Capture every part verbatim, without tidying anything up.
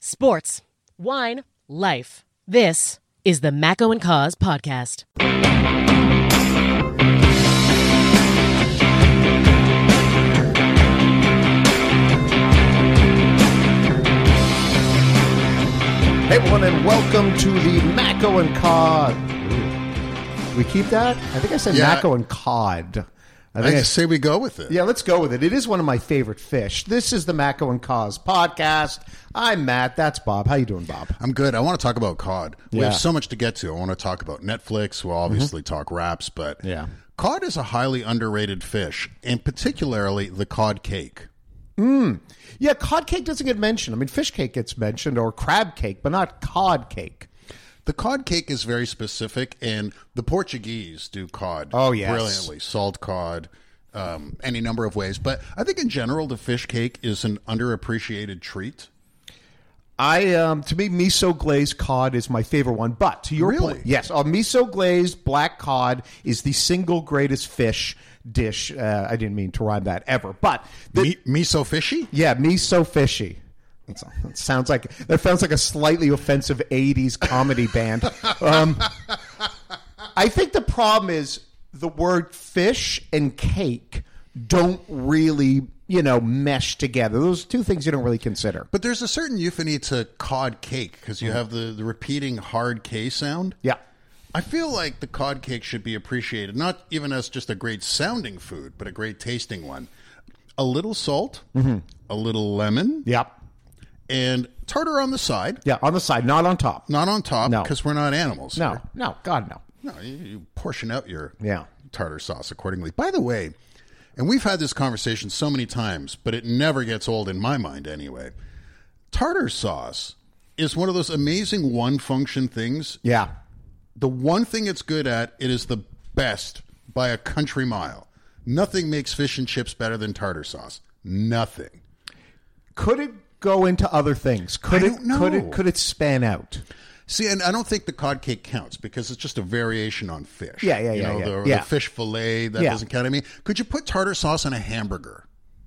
Sports, wine, life. This is the Macco and Cause podcast. Hey everyone, and welcome to the Macco and Cod. We keep that? I think I said Yeah. Macco and Cod. I I think I, just say we go with it. yeah, let's go with it. It is one of my favorite fish. This is the Macco and Cause podcast. I'm Matt. That's Bob. How you doing, Bob? I'm good. I want to talk about cod. We Yeah. have so much to get to. I want to talk about Netflix. We'll obviously talk wraps, but Yeah. cod is a highly underrated fish, and particularly the cod cake. Yeah, cod cake doesn't get mentioned. I mean, fish cake gets mentioned, or crab cake, but not cod cake. The cod cake is very specific, and the Portuguese do cod Oh, yes. brilliantly. Salt cod, um, any number of ways. But I think in general, the fish cake is an underappreciated treat. I um, to me, miso glazed cod is my favorite one. But to your Really? point, yes, uh, miso glazed black cod is the single greatest fish dish. Uh, I didn't mean to rhyme that ever, but the, Me- miso fishy? yeah, miso fishy. That's, that sounds like that sounds like a slightly offensive eighties comedy band. Um, I think the problem is the word fish and cake don't really, you know, mesh together. Those two things you don't really consider. But there's a certain euphony to cod cake because you have the, the repeating hard K sound. Yeah. I feel like the cod cake should be appreciated, not even as just a great sounding food, but a great tasting one. A little salt, a little lemon, Yep. and tartar on the side, Yeah, on the side, not on top. not on top, No. because we're not animals. No, here. no, God, no. No, you, you portion out your Yeah. tartar sauce accordingly. By the way, and we've had this conversation so many times, but it never gets old in my mind anyway. Tartar sauce is one of those amazing one-function things. Yeah. The one thing it's good at, it is the best by a country mile. Nothing makes fish and chips better than tartar sauce. Nothing. Could it go into other things? Could I it don't know. could it could it span out? See, and I don't think the cod cake counts because it's just a variation on fish. Yeah, yeah, you yeah, know, yeah. The, Yeah. the fish fillet, that Yeah. doesn't count. I mean, could you put tartar sauce on a hamburger?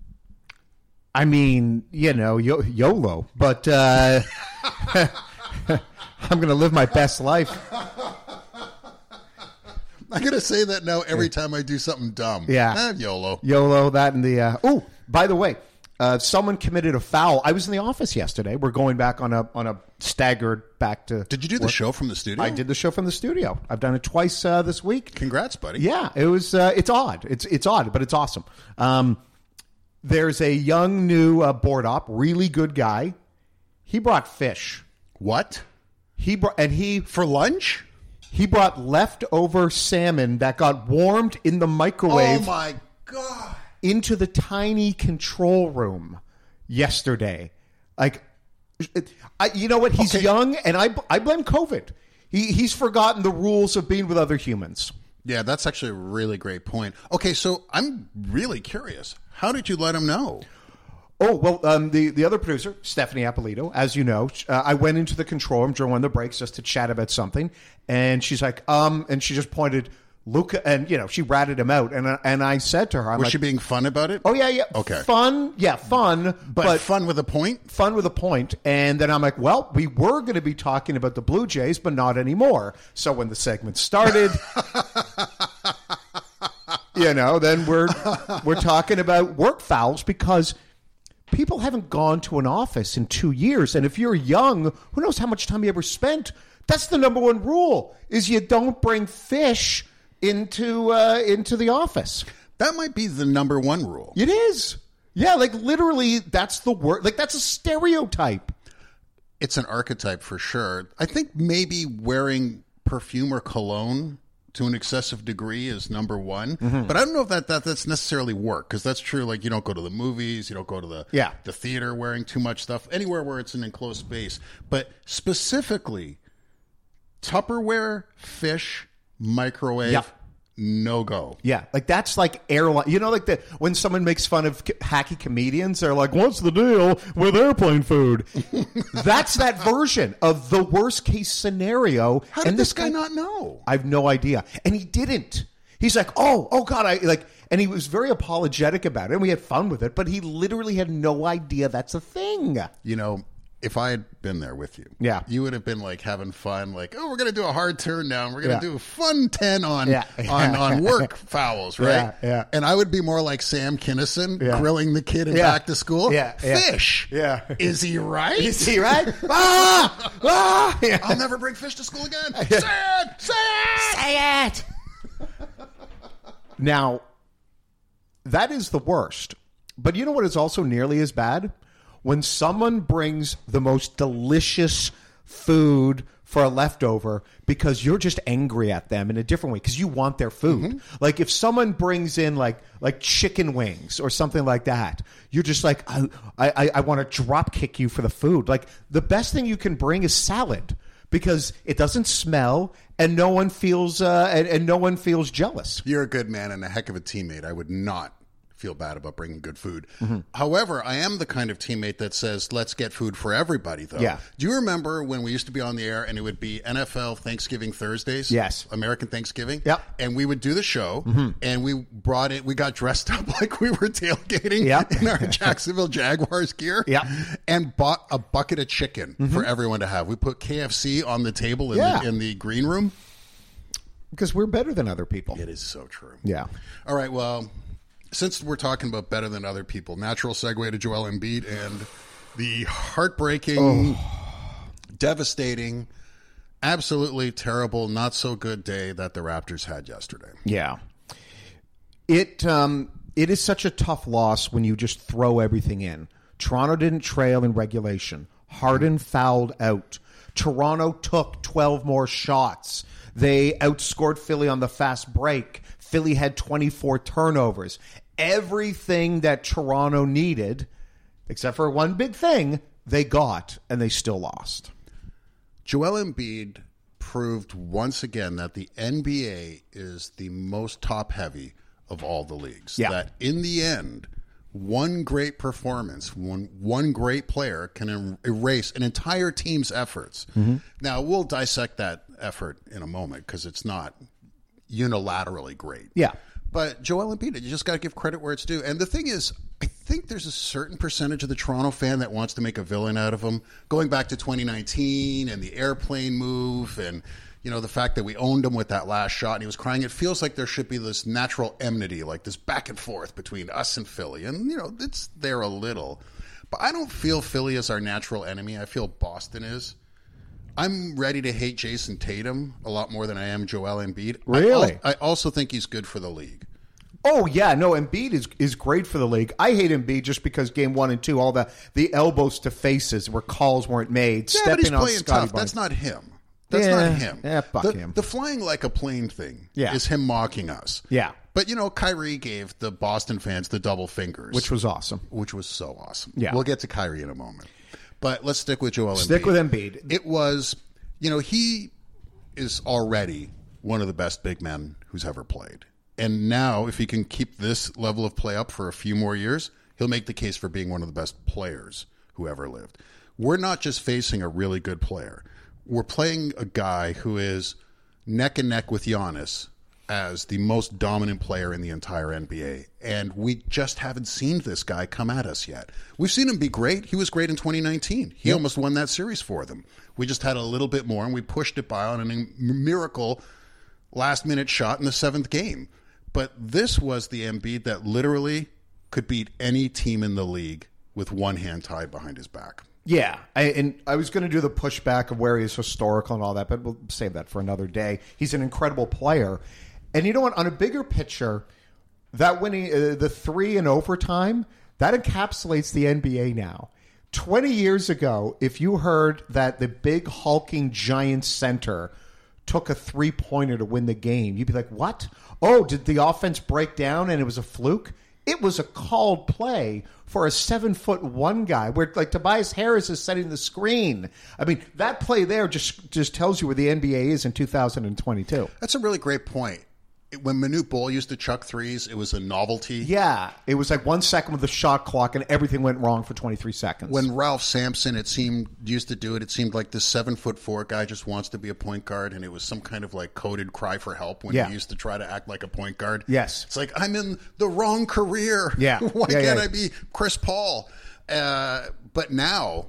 I mean, you know, yo- YOLO, but uh, I'm going to live my best life. I'm going to say that now every time I do something dumb. Yeah. Eh, YOLO. YOLO, that and the. Uh, oh, by the way, uh, someone committed a foul. I was in the office yesterday. We're going back on a on a staggered back to. Did you do the work. show from the studio? I did the show from the studio. I've done it twice uh, this week. Congrats, buddy. Yeah, it was. Uh, it's odd. It's it's odd, but it's awesome. Um, there's a young new uh, board op, really good guy. He brought fish. What? He brought and he For lunch? he brought leftover salmon that got warmed in the microwave Oh, my God. into the tiny control room yesterday. Like, I, you know what? He's Okay. young, and I I blame COVID. He he's forgotten the rules of being with other humans. Yeah, that's actually a really great point. Okay, so I'm really curious. How did you let him know? Oh, well, um, the, the other producer, Stephanie Apolito, as you know, uh, I went into the control room during one of the breaks just to chat about something. And she's like, um, and she just pointed, Luca, and, you know, she ratted him out. And, uh, and I said to her, I'm Was like, she being fun about it? oh, yeah, yeah. Okay. Fun. Yeah, fun. But, But, fun with a point? fun with a point. And then I'm like, well, we were going to be talking about the Blue Jays, but not anymore. So when the segment started, you know, then we're we're talking about work fouls because people haven't gone to an office in two years. And if you're young, who knows how much time you ever spent? That's the number one rule: is you don't bring fish into uh, into the office. That might be the number one rule. It is, yeah, like literally, that's the word. Like that's a stereotype. It's an archetype for sure. I think maybe wearing perfume or cologne to an excessive degree is number one. Mm-hmm. But I don't know if that, that that's necessarily work, because that's true. Like, you don't go to the movies, you don't go to the Yeah. the theater wearing too much stuff, anywhere where it's an enclosed space. But specifically, Tupperware, fish, microwave, Yep. no go. Yeah, like that's like airline. You know, like the when someone makes fun of hacky comedians, they're like, "What's the deal with airplane food?" That's that version of the worst case scenario. How did and this guy not know? I have no idea, and he didn't. He's like, "Oh, oh God," I like, and he was very apologetic about it, and we had fun with it. But he literally had no idea that's a thing. You know, if I had been there with you, Yeah. you would have been like having fun, like, oh, we're going to do a hard turn down. We're going to Yeah. do a fun ten on, Yeah. on, on work fouls, right? Yeah, yeah. And I would be more like Sam Kinison Yeah. grilling the kid in Yeah. back to school. Yeah, yeah. Fish. Yeah. Is he right? You see, right? ah! Ah! Yeah. I'll never bring fish to school again. Say it! Say it! Say it! Now, that is the worst. But you know what is also nearly as bad? When someone brings the most delicious food for a leftover because you're just angry at them in a different way because you want their food. Mm-hmm. Like if someone brings in like like chicken wings or something like that, you're just like, I I, I want to drop kick you for the food. Like the best thing you can bring is salad because it doesn't smell and no one feels uh, and, and no one feels jealous. You're a good man and a heck of a teammate. I would not feel bad about bringing good food. Mm-hmm. However, I am the kind of teammate that says, let's get food for everybody, though. Yeah. Do you remember when we used to be on the air and it would be N F L Thanksgiving Thursdays? Yes. American Thanksgiving? Yep. And we would do the show, Mm-hmm. and we brought it, we got dressed up like we were tailgating Yep. in our Jacksonville Jaguars gear, Yep. and bought a bucket of chicken Mm-hmm. for everyone to have. We put K F C on the table in, Yeah. the, in the green room. Because we're better than other people. It is so true. Yeah. All right, well, since we're talking about better than other people, natural segue to Joel Embiid and the heartbreaking, devastating, absolutely terrible, not so good day that the Raptors had yesterday. Yeah. It um it is such a tough loss when you just throw everything in. Toronto didn't trail in regulation. Harden fouled out. Toronto took twelve more shots. They outscored Philly on the fast break. Philly had twenty-four turnovers. Everything that Toronto needed, except for one big thing, they got, and they still lost. Joel Embiid proved once again that the N B A is the most top-heavy of all the leagues. Yeah. That in the end, one great performance, one one great player can er- erase an entire team's efforts. Mm-hmm. Now, we'll dissect that effort in a moment because it's not unilaterally great. Yeah. But Joel Embiid, you just got to give credit where it's due. And the thing is, I think there's a certain percentage of the Toronto fan that wants to make a villain out of him. Going back to twenty nineteen and the airplane move and, you know, the fact that we owned him with that last shot and he was crying. It feels like there should be this natural enmity, like this back and forth between us and Philly. And, you know, it's there a little. But I don't feel Philly is our natural enemy. I feel Boston is. I'm ready to hate Jason Tatum a lot more than I am Joel Embiid. Really? I, al- I also think he's good for the league. Oh, yeah. No, Embiid is is great for the league. I hate Embiid just because game one and two, all the, the elbows to faces where calls weren't made, Yeah, stepping but he's on playing Scotty tough. Barnes. That's not him. That's Yeah. not him. Yeah, fuck the, him. The flying like a plane thing Yeah. is him mocking us. Yeah. But, you know, Kyrie gave the Boston fans the double fingers. Which was awesome. Which was so awesome. Yeah. We'll get to Kyrie in a moment. But let's stick with Joel Embiid. Stick with Embiid. It was, you know, he is already one of the best big men who's ever played. And now, if he can keep this level of play up for a few more years, he'll make the case for being one of the best players who ever lived. We're not just facing a really good player. We're playing a guy who is neck and neck with Giannis as the most dominant player in the entire N B A. And we just haven't seen this guy come at us yet. We've seen him be great. He was great in twenty nineteen. He yep. almost won that series for them. We just had a little bit more, and we pushed it by on a miracle last-minute shot in the seventh game. But this was the Embiid that literally could beat any team in the league with one hand tied behind his back. Yeah, I, and I was going to do the pushback of where he's historical and all that, but we'll save that for another day. He's an incredible player. And you know what? On a bigger picture, that winning uh, the three in overtime, that encapsulates the N B A now. twenty years ago, if you heard that the big hulking giant center took a three-pointer to win the game, you'd be like, what? Oh, did the offense break down and it was a fluke? It was a called play for a seven-foot one guy where, like, Tobias Harris is setting the screen. I mean, that play there just, just tells you where the N B A is in two thousand twenty-two. That's a really great point. When Manute Bol used to chuck threes, it was a novelty. Yeah, it was like one second with the shot clock, and everything went wrong for twenty-three seconds. When Ralph Sampson, it seemed, used to do it, it seemed like this seven-foot-four guy just wants to be a point guard, and it was some kind of like coded cry for help when yeah. he used to try to act like a point guard. Yes. It's like, I'm in the wrong career. Yeah. Why yeah, can't yeah. I be Chris Paul? Uh, but now,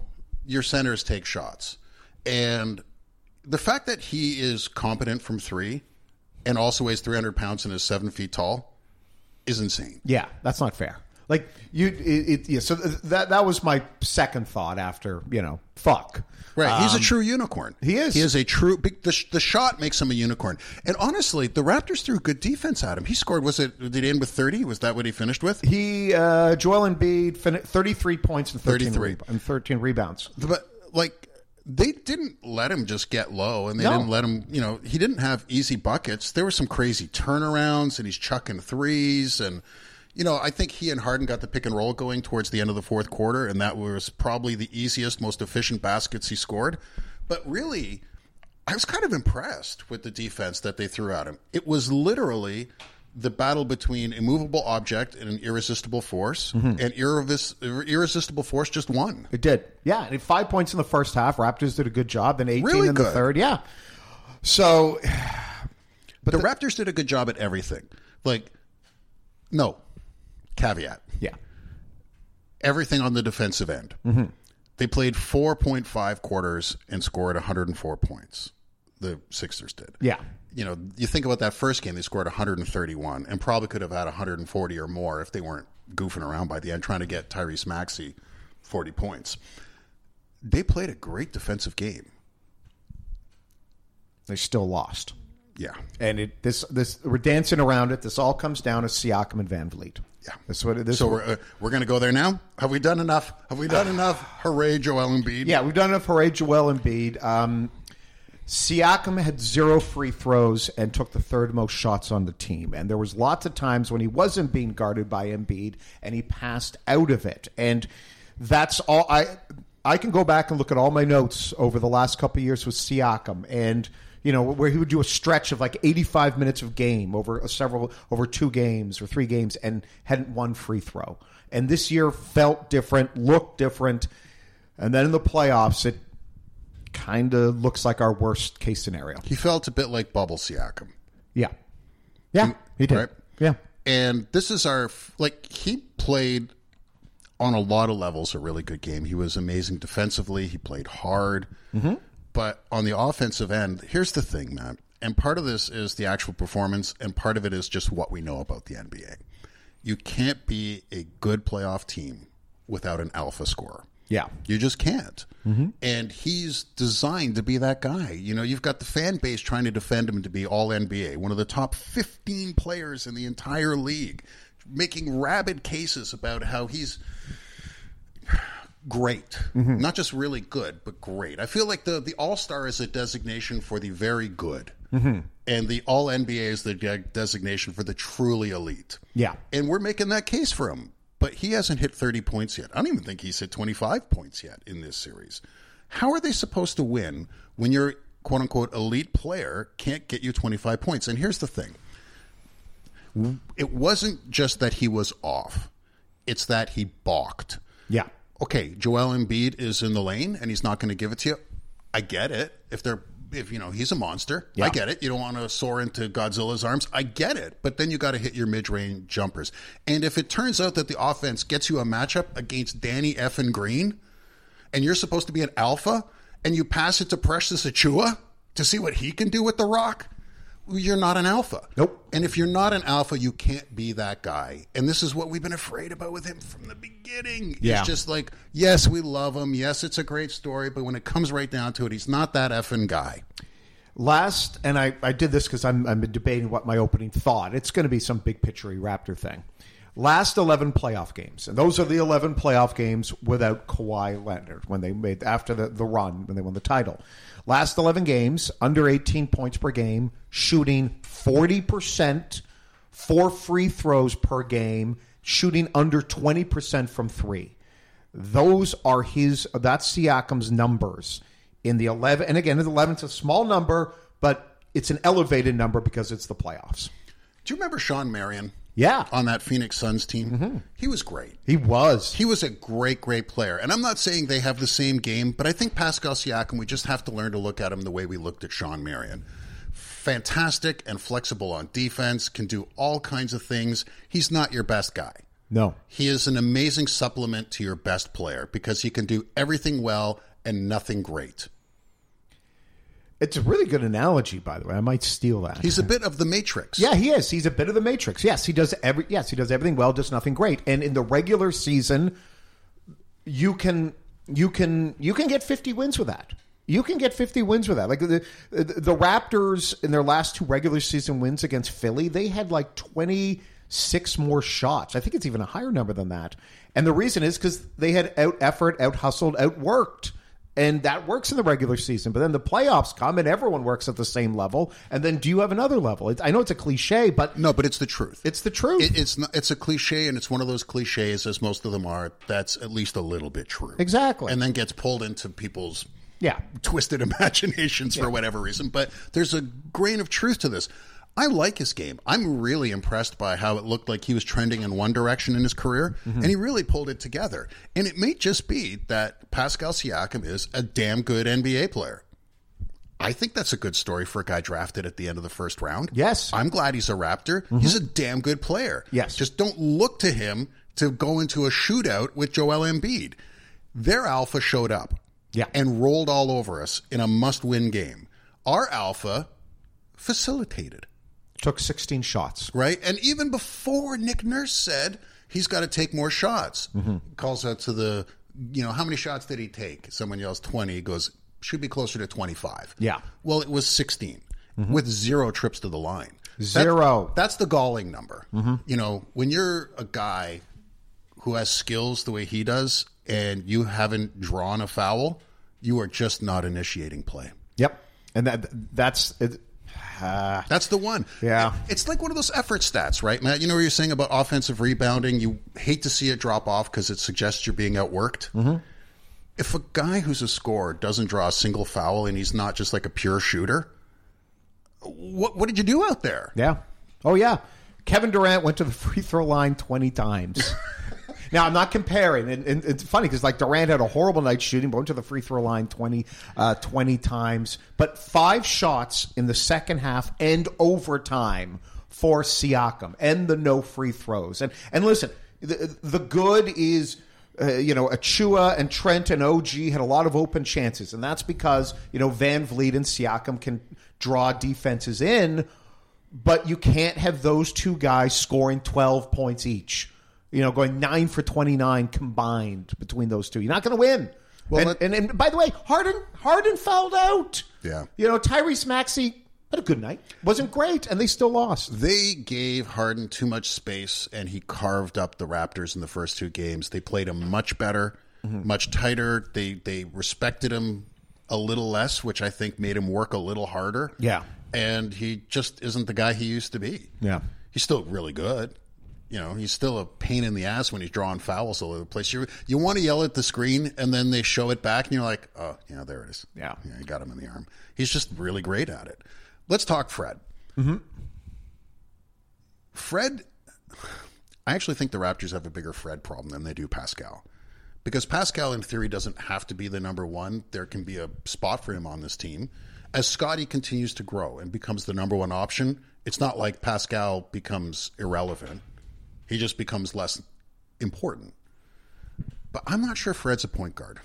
your centers take shots. And the fact that he is competent from three and also weighs three hundred pounds and is seven feet tall is insane. Yeah, that's not fair. Like you, it, it, yeah. So that that was my second thought after you know, fuck. Right, um, he's a true unicorn. He is. He is a true. The, the shot makes him a unicorn. And honestly, the Raptors threw good defense at him. He scored. Was it? Did he end with thirty? Was that what he finished with? He uh, Joel Embiid fin- thirty-three points and thirteen re- and thirteen rebounds. But like. They didn't let him just get low, and they no. didn't let him, you know, he didn't have easy buckets. There were some crazy turnarounds, and he's chucking threes. And, you know, I think he and Harden got the pick and roll going towards the end of the fourth quarter, and that was probably the easiest, most efficient baskets he scored. But really, I was kind of impressed with the defense that they threw at him. It was literally the battle between immovable object and an irresistible force, mm-hmm. and irrevis- irresistible force just won. It did. Yeah, and five points in the first half. Raptors did a good job. Then eighteen really in good. the third. Yeah. So, but the, the Raptors did a good job at everything. Like, no, caveat. Yeah. Everything on the defensive end. Mm-hmm. They played four point five quarters and scored one hundred four points. The Sixers did. Yeah. You know, you think about that first game, they scored one hundred thirty-one and probably could have had one hundred forty or more if they weren't goofing around by the end trying to get Tyrese Maxey forty points. They played a great defensive game. They still lost. Yeah. And it this this we're dancing around it. This all comes down to Siakam and Van Vliet. Yeah. That's what it is. So we're, uh, we're going to go there now? Have we done enough? Have we done enough? Hooray, Joel Embiid. Yeah, we've done enough. Hooray, Joel Embiid. Um Siakam had zero free throws and took the third most shots on the team. And there was lots of times when he wasn't being guarded by Embiid and he passed out of it. And that's all. I I can go back and look at all my notes over the last couple of years with Siakam, and you know where he would do a stretch of like eighty-five minutes of game over a several over two games or three games and hadn't one free throw. And this year felt different, looked different. And then in the playoffs, it kind of looks like our worst case scenario. He felt a bit like Bubble Siakam. Yeah. Yeah, he did. Right? Yeah. And this is our, like, he played on a lot of levels a really good game. He was amazing defensively. He played hard. Mm-hmm. But on the offensive end, here's the thing, man. And part of this is the actual performance, and part of it is just what we know about the N B A. You can't be a good playoff team without an alpha scorer. Yeah. You just can't. Mm-hmm. And he's designed to be that guy. You know, you've got the fan base trying to defend him to be all N B A, one of the top fifteen players in the entire league, making rabid cases about how he's great. Mm-hmm. Not just really good, but great. I feel like the, the All-Star is a designation for the very good. Mm-hmm. And the All-N B A is the de- designation for the truly elite. Yeah. And we're making that case for him. But he hasn't hit thirty points yet. I don't even think he's hit twenty-five points yet in this series. How are they supposed to win when your quote-unquote elite player can't get you twenty-five points? And here's the thing. It wasn't just that he was off. It's that he balked. Yeah. Okay, Joel Embiid is in the lane and he's not going to give it to you. I get it. If they're If, you know, he's a monster. Yeah. I get it. You don't want to soar into Godzilla's arms. I get it. But then you got to hit your mid-range jumpers. And if it turns out that the offense gets you a matchup against Danny effing Green, and you're supposed to be an alpha, and you pass it to Precious Achiuwa to see what he can do with the rock, you're not an alpha. Nope. And if you're not an alpha, you can't be that guy. And this is what we've been afraid about with him from the beginning. Yeah. It's just like, yes, we love him. Yes, it's a great story. But when it comes right down to it, he's not that effing guy. Last, and I, I did this because I'm, I'm debating what my opening thought. It's going to be some big picture-y Raptor thing. Last eleven playoff games, and those are the eleven playoff games without Kawhi Leonard when they made after the, the run when they won the title. Last eleven games, under eighteen points per game, shooting forty percent, four free throws per game, shooting under twenty percent from three. Those are his. That's Siakam's numbers in the eleven. And again, the eleven's a small number, but it's an elevated number because it's the playoffs. Do you remember Sean Marion? Yeah. On that Phoenix Suns team? Mm-hmm. He was great. He was. He was a great, great player. And I'm not saying they have the same game, but I think Pascal Siakam, we just have to learn to look at him the way we looked at Sean Marion. Fantastic and flexible on defense, can do all kinds of things. He's not your best guy. No. He is an amazing supplement to your best player because he can do everything well and nothing great. It's a really good analogy, by the way. I might steal that. He's a bit of the Matrix. Yeah, he is. He's a bit of the Matrix. Yes, he does every. Yes, he does everything well, just nothing great. And in the regular season, you can you can you can get fifty wins with that. You can get fifty wins with that. Like the the Raptors in their last two regular season wins against Philly, they had like twenty-six more shots. I think it's even a higher number than that. And the reason is because they had out effort, out hustled, outworked. And that works in the regular season. But then the playoffs come and everyone works at the same level. And then do you have another level? It's, I know it's a cliche, but... No, but it's the truth. It's the truth. It, it's not, it's a cliche, and it's one of those cliches, as most of them are, that's at least a little bit true. Exactly. And then gets pulled into people's yeah. twisted imaginations for yeah. whatever reason. But there's a grain of truth to this. I like his game. I'm really impressed by how it looked like he was trending in one direction in his career, mm-hmm. and he really pulled it together. And it may just be that Pascal Siakam is a damn good N B A player. I think that's a good story for a guy drafted at the end of the first round. Yes. I'm glad he's a Raptor. Mm-hmm. He's a damn good player. Yes. Just don't look to him to go into a shootout with Joel Embiid. Their alpha showed up yeah. and rolled all over us in a must-win game. Our alpha facilitated. Took sixteen shots. Right? And even before Nick Nurse said he's got to take more shots, mm-hmm. calls out to the, you know, how many shots did he take? Someone yells twenty. He goes, should be closer to twenty-five. Yeah. Well, it was sixteen mm-hmm. with zero trips to the line. Zero. That, that's the galling number. Mm-hmm. You know, when you're a guy who has skills the way he does and you haven't drawn a foul, you are just not initiating play. Yep. And that that's... It, Uh, That's the one. Yeah. It's like one of those effort stats, right, Matt? You know what you're saying about offensive rebounding? You hate to see it drop off because it suggests you're being outworked. Mm-hmm. If a guy who's a scorer doesn't draw a single foul and he's not just like a pure shooter, what what did you do out there? Yeah. Oh, yeah. Kevin Durant went to the free throw line twenty times. Now, I'm not comparing, and, and it's funny because like Durant had a horrible night shooting, but went to the free throw line twenty, uh, twenty times. But five shots in the second half and overtime for Siakam, and the no free throws. And and listen, the, the good is, uh, you know, Achua and Trent and O G had a lot of open chances, and that's because, you know, Van Vliet and Siakam can draw defenses in, but you can't have those two guys scoring twelve points each. You know, going nine for twenty-nine combined between those two. You're not going to win. Well, and, let, and, and by the way, Harden Harden fouled out. Yeah. You know, Tyrese Maxey had a good night. Wasn't great, and they still lost. They gave Harden too much space, and he carved up the Raptors in the first two games. They played him much better, mm-hmm. much tighter. They they respected him a little less, which I think made him work a little harder. Yeah. And he just isn't the guy he used to be. Yeah. He's still really good. You know, he's still a pain in the ass when he's drawing fouls all over the place. You you want to yell at the screen, and then they show it back, and you're like, oh, yeah, there it is. Yeah. Yeah, you got him in the arm. He's just really great at it. Let's talk Fred. Mm-hmm. Fred, I actually think the Raptors have a bigger Fred problem than they do Pascal. Because Pascal, in theory, doesn't have to be the number one. There can be a spot for him on this team. As Scottie continues to grow and becomes the number one option, it's not like Pascal becomes irrelevant. He just becomes less important. But I'm not sure Fred's a point guard.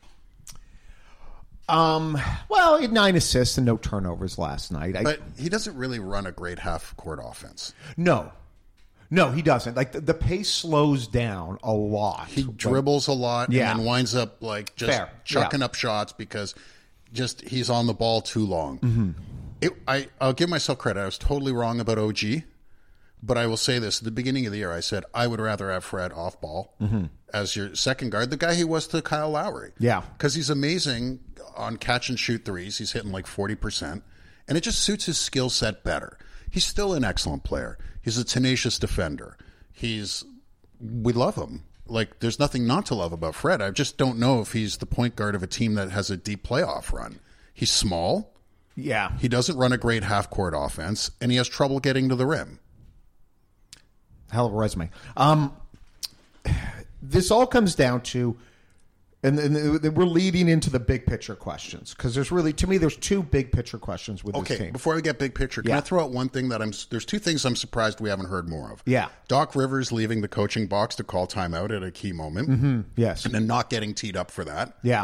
Um. Well, he had nine assists and no turnovers last night. I, but he doesn't really run a great half-court offense. No. No, he doesn't. Like, the, the pace slows down a lot. He dribbles a lot yeah. and then winds up, like, just Fair. chucking yeah. up shots because just he's on the ball too long. Mm-hmm. It, I, I'll give myself credit. I was totally wrong about O G. But I will say this. At the beginning of the year, I said, I would rather have Fred off ball mm-hmm. as your second guard, the guy he was to Kyle Lowry. Yeah. Because he's amazing on catch and shoot threes. He's hitting like forty percent. And it just suits his skill set better. He's still an excellent player. He's a tenacious defender. He's, we love him. Like, there's nothing not to love about Fred. I just don't know if he's the point guard of a team that has a deep playoff run. He's small. Yeah. He doesn't run a great half-court offense. And he has trouble getting to the rim. Hell of a resume. Um, this all comes down to, and, and we're leading into the big picture questions because there's really, to me, there's two big picture questions with okay, this team. Before we get big picture, can yeah. I throw out one thing that I'm? There's two things I'm surprised we haven't heard more of. Yeah, Doc Rivers leaving the coaching box to call timeout at a key moment. Mm-hmm. Yes, and then not getting teed up for that. Yeah,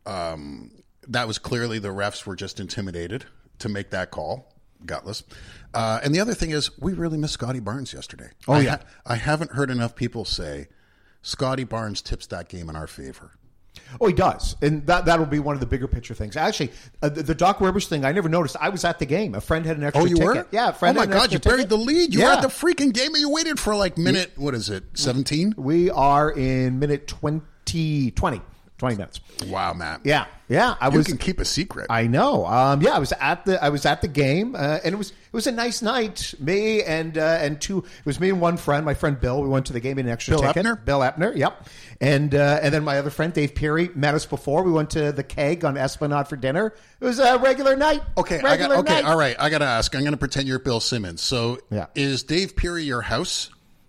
Um, that was clearly the refs were just intimidated to make that call. Gutless. Uh, and the other thing is, we really missed Scotty Barnes yesterday. Oh, I yeah. ha- I haven't heard enough people say Scotty Barnes tips that game in our favor. Oh, he does. And that, that'll be one of the bigger picture things. Actually, uh, the, the Doc Rivers thing, I never noticed. I was at the game. A friend had an extra Oh, you ticket. were? Yeah, a friend Oh, my had an God, you extra buried ticket. the lead. You yeah. were at the freaking game and you waited for like minute, what is it, seventeen? We are in minute twenty, twenty, twenty minutes. Wow, Matt. Yeah, yeah. I You was. can keep a secret. I know. Um, yeah, I was at the I was at the game, uh, and it was it was a nice night. Me and uh, and two. It was me and one friend, my friend Bill. We went to the game in an extra Bill ticket. Epner? Bill Epner. Yep. And uh, and then my other friend Dave Peary met us before. We went to the Keg on Esplanade for dinner. It was a regular night. Okay, I regular got, okay, night. all right. I got to ask. I'm going to pretend you're Bill Simmons. So, Yeah. is Dave Peary your house,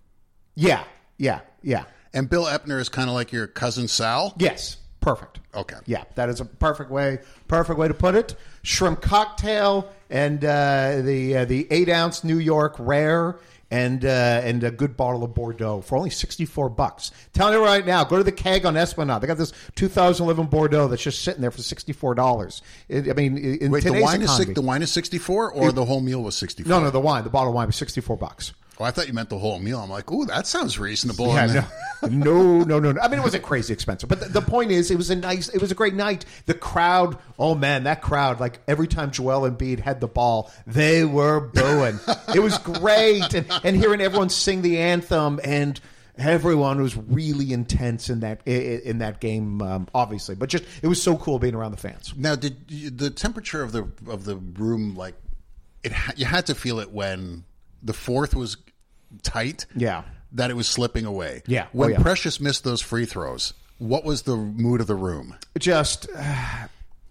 Yeah, yeah, yeah. and Bill Epner is kind of like your cousin Sal? Yes, perfect. Okay. Yeah, that is a perfect way, perfect way to put it. Shrimp cocktail and uh, the uh, the eight ounce New York rare and uh, and a good bottle of Bordeaux for only sixty four bucks. Telling you right now, go to the Keg on Esplanade. They got this two thousand eleven Bordeaux that's just sitting there for sixty four dollars. I mean, in Wait, the today's wine is economy, six, the wine is sixty-four, or the whole meal was sixty-four? no, no, the wine, the bottle of wine was sixty four bucks. Oh, I thought you meant the whole meal. I'm like, ooh, that sounds reasonable. Yeah, And no, then- no, no, no, no. I mean, it wasn't crazy expensive, but the, the point is, it was a nice, it was a great night. The crowd, oh man, that crowd! Like every time Joel Embiid had the ball, they were booing. It was great, and, and hearing everyone sing the anthem, and everyone was really intense in that in that game, um, obviously. But just it was so cool being around the fans. Now, did you, the temperature of the of the room, like it, ha- you had to feel it when the fourth was tight. Yeah. That it was slipping away. Yeah. Oh, When yeah. Precious missed those free throws, what was the mood of the room? Just uh,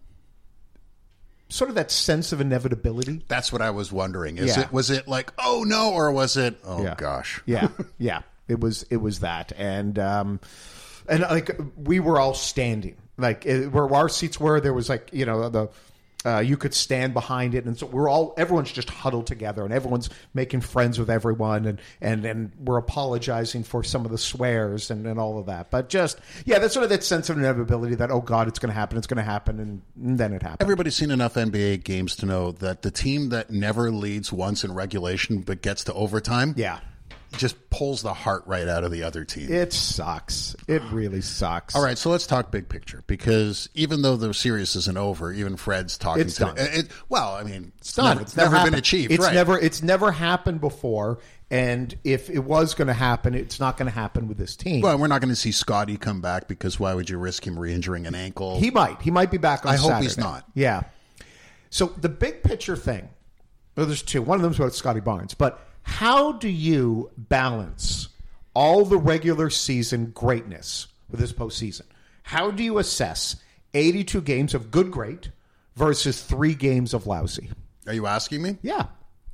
sort of that sense of inevitability. That's what I was wondering. Is Yeah. it was it like, oh no, or was it, oh Yeah. gosh? Yeah, yeah. It was it was that, and um, and like we were all standing, like it, where our seats were. There was like you know the. Uh, you could stand behind it, and so we're all everyone's just huddled together, and everyone's making friends with everyone, and and, and we're apologizing for some of the swears and, and all of that. But just yeah, that's sort of that sense of inevitability that oh god, it's going to happen, it's going to happen, and, and then it happened. Everybody's seen enough N B A games to know that the team that never leads once in regulation but gets to overtime, yeah, just pulls the heart right out of the other team. it sucks. It really sucks. All right, so let's talk big picture, because even though the series isn't over, even Fred's talking It's to done. It, it- well, I mean, It's done. never- It's never, never, been happened. achieved. It's right. never. It's never happened before. And if it was going to happen, it's not going to happen with this team. Well, we're not going to see Scotty come back, because why would you risk him re-injuring an ankle? He might. He might be back on I hope Saturday. he's not. Yeah. So the big picture thing. Well, there's two. One of them is about Scotty Barnes. But how do you balance all the regular season greatness with this postseason? How do you assess eighty-two games of good, great versus three games of lousy? Are you asking me? Yeah.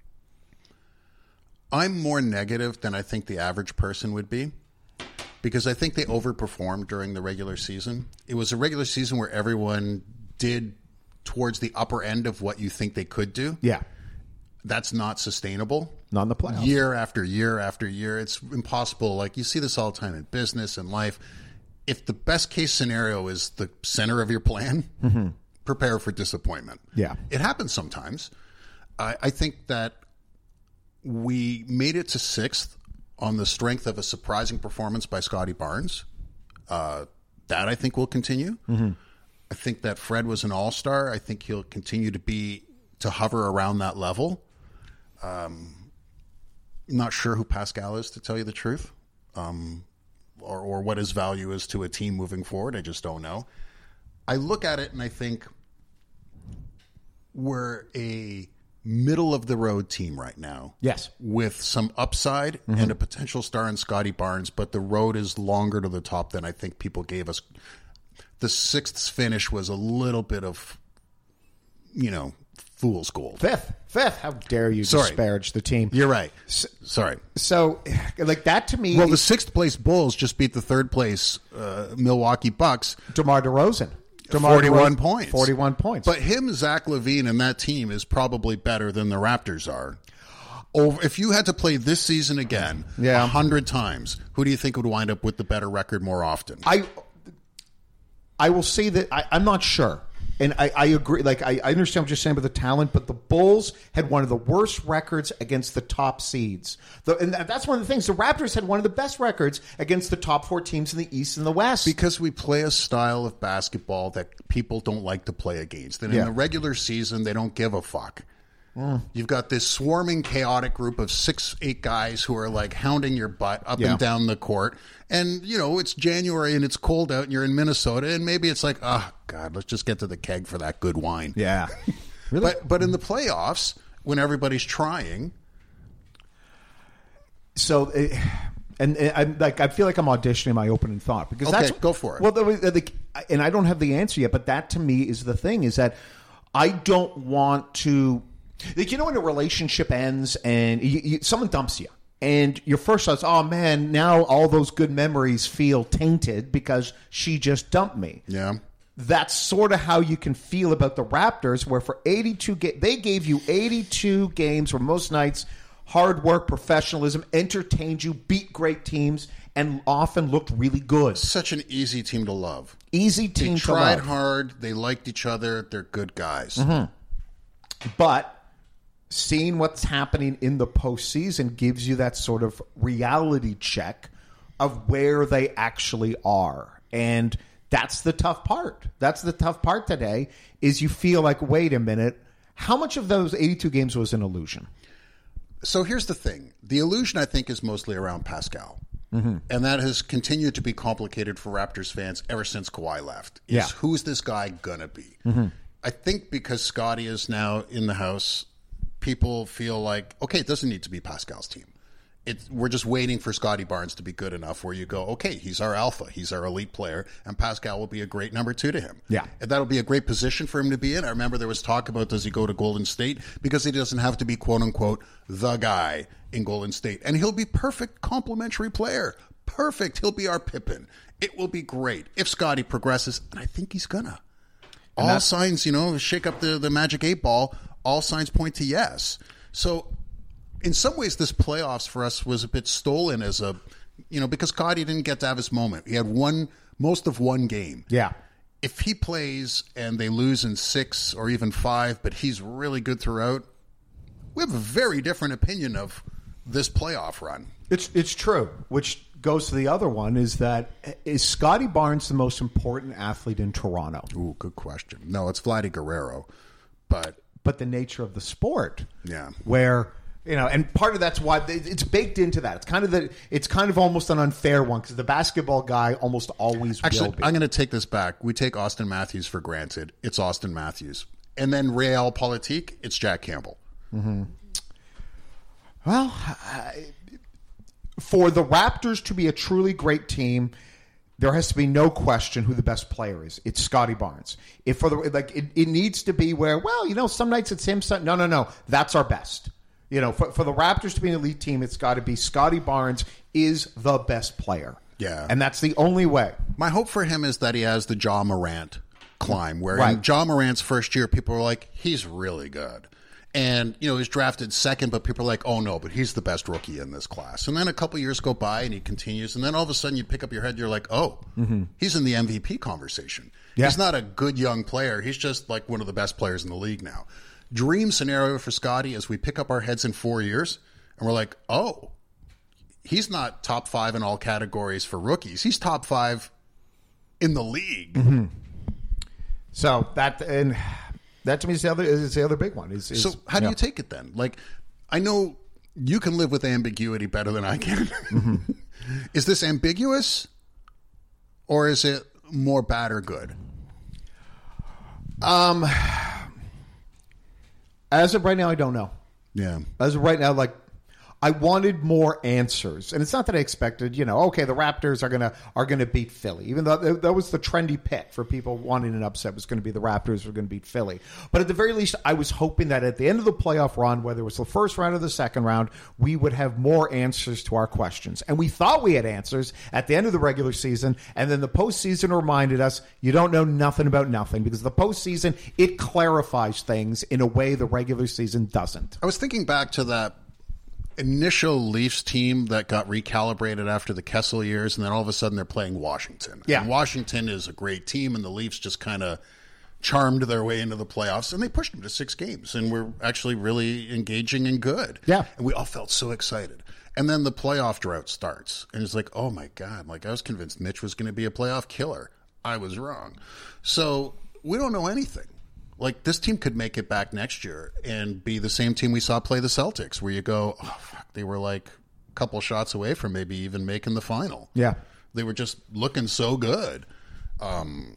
I'm more negative than I think the average person would be, because I think they overperformed during the regular season. It was a regular season where everyone did towards the upper end of what you think they could do. Yeah. That's not sustainable. Not in the playoffs. Year after year after year. It's impossible. Like, you see this all the time in business and life. If the best case scenario is the center of your plan, prepare for disappointment. Yeah. It happens sometimes. I, I think that we made it to sixth on the strength of a surprising performance by Scotty Barnes. Uh, that I think will continue. I think that Fred was an all-star. I think he'll continue to be to hover around that level. Um, not sure who Pascal is, to tell you the truth, um, or, or what his value is to a team moving forward. I just don't know. I look at it and I think we're a middle-of-the-road team right now. Yes. With some upside and a potential star in Scotty Barnes, but the road is longer to the top than I think people gave us. The sixth finish was a little bit of, you know, fool's gold. Fifth. Fifth. How dare you Sorry. disparage the team? You're right. Sorry. So, like, that to me... Well, the sixth place Bulls just beat the third place uh, Milwaukee Bucks. DeMar DeRozan. DeMar forty-one DeRozan, points. forty-one points. But him, Zach LaVine, and that team is probably better than the Raptors are. Over, if you had to play this season again a Yeah. hundred times, who do you think would wind up with the better record more often? I I will say that I, I'm not sure. And I, I agree. Like I, I understand what you're saying about the talent, but the Bulls had one of the worst records against the top seeds. The, and that's one of the things. The Raptors had one of the best records against the top four teams in the East and the West. Because we play a style of basketball that people don't like to play against. And in Yeah. the regular season, they don't give a fuck. Mm. You've got this swarming, chaotic group of six, eight guys who are like hounding your butt up Yeah. and down the court. And, you know, it's January and it's cold out and you're in Minnesota. And maybe it's like, oh, God, let's just get to the keg for that good wine. Yeah. Really? But, but in the playoffs, when everybody's trying. So, uh, and, and I'm like, I feel like I'm auditioning my opening thought because Okay, that's go for it. Well, the, the, and I don't have the answer yet, but that to me is the thing: is that I don't want to, like, you know, when a relationship ends and you, you, someone dumps you, and your first thought is, oh man, now all those good memories feel tainted because she just dumped me. Yeah. That's sort of how you can feel about the Raptors, where for eighty-two ga- they gave you eighty-two games where most nights hard work, professionalism, entertained you, beat great teams, and often looked really good. Such an easy team to love. Easy team They to tried love. hard. They liked each other. They're good guys. Mm-hmm. But seeing what's happening in the postseason gives you that sort of reality check of where they actually are. And that's the tough part. That's the tough part today is you feel like, wait a minute, how much of those eighty-two games was an illusion? So here's the thing. The illusion, I think, is mostly around Pascal. Mm-hmm. And that has continued to be complicated for Raptors fans ever since Kawhi left. Is Yeah. who's this guy going to be? Mm-hmm. I think because Scottie is now in the house, people feel like, okay, it doesn't need to be Pascal's team. It, we're just waiting for Scottie Barnes to be good enough where you go, okay, he's our alpha, he's our elite player, and Pascal will be a great number two to him. Yeah. And that'll be a great position for him to be in. I remember there was talk about, does he go to Golden State? Because he doesn't have to be, quote unquote, the guy in Golden State. And he'll be perfect complementary player. Perfect. He'll be our Pippen. It will be great if Scottie progresses, and I think he's gonna. All that's- signs, you know, shake up the, the magic eight ball, all signs point to yes. So in some ways, this playoffs for us was a bit stolen as a, you know, because Scottie didn't get to have his moment. He had one, most of one game. Yeah. If he plays and they lose in six or even five, but he's really good throughout, we have a very different opinion of this playoff run. It's it's true, which goes to the other one, is that is Scottie Barnes the most important athlete in Toronto? Ooh, good question. No, it's Vladdy Guerrero, but But the nature of the sport, Yeah. where you know, and part of that's why it's baked into that. It's kind of the it's kind of almost an unfair one because the basketball guy almost always actually, will be. I'm going to take this back. We take Austin Matthews for granted. It's Austin Matthews. And then Realpolitik, it's Jack Campbell. Mm-hmm. Well, I, for the Raptors to be a truly great team, there has to be no question who the best player is. It's Scottie Barnes. If for the like, it, it needs to be where, well, you know, some nights it's him. Some, no, no, no. That's our best. You know, for, for the Raptors to be an elite team, it's got to be Scottie Barnes is the best player. Yeah. And that's the only way. My hope for him is that he has the Ja Morant climb, where Right. in Ja Morant's first year, people were like, he's really good. And, you know, he's drafted second, but people are like, oh, no, but he's the best rookie in this class. And then a couple years go by and he continues. And then all of a sudden you pick up your head, you're like, oh, mm-hmm. he's in the M V P conversation. Yeah. He's not a good young player. He's just like one of the best players in the league now. Dream scenario for Scottie is we pick up our heads in four years and we're like, oh, he's not top five in all categories for rookies. He's top five in the league. Mm-hmm. So that and that to me is the other is the other big one. Is, is So how do yeah. you take it then? Like, I know you can live with ambiguity better than I can. Mm-hmm. Is this ambiguous or is it more bad or good? Um, as of right now, I don't know. Yeah. As of right now, like, I wanted more answers, and it's not that I expected, you know, okay, the Raptors are gonna are gonna beat Philly, even though that, that was the trendy pick for people wanting an upset was going to be the Raptors were going to beat Philly. But at the very least, I was hoping that at the end of the playoff run, whether it was the first round or the second round, we would have more answers to our questions, and we thought we had answers at the end of the regular season, and then the postseason reminded us you don't know nothing about nothing because the postseason it clarifies things in a way the regular season doesn't. I was thinking back to that initial Leafs team that got recalibrated after the Kessel years, and then all of a sudden they're playing Washington. Yeah. And Washington is a great team, and the Leafs just kind of charmed their way into the playoffs, and they pushed them to six games, and we're actually really engaging and good. Yeah. And we all felt so excited. And then the playoff drought starts, and it's like, oh my God, like I was convinced Mitch was going to be a playoff killer. I was wrong. So we don't know anything. Like, this team could make it back next year and be the same team we saw play the Celtics, where you go, oh, fuck, they were like a couple shots away from maybe even making the final. Yeah. They were just looking so good. Um,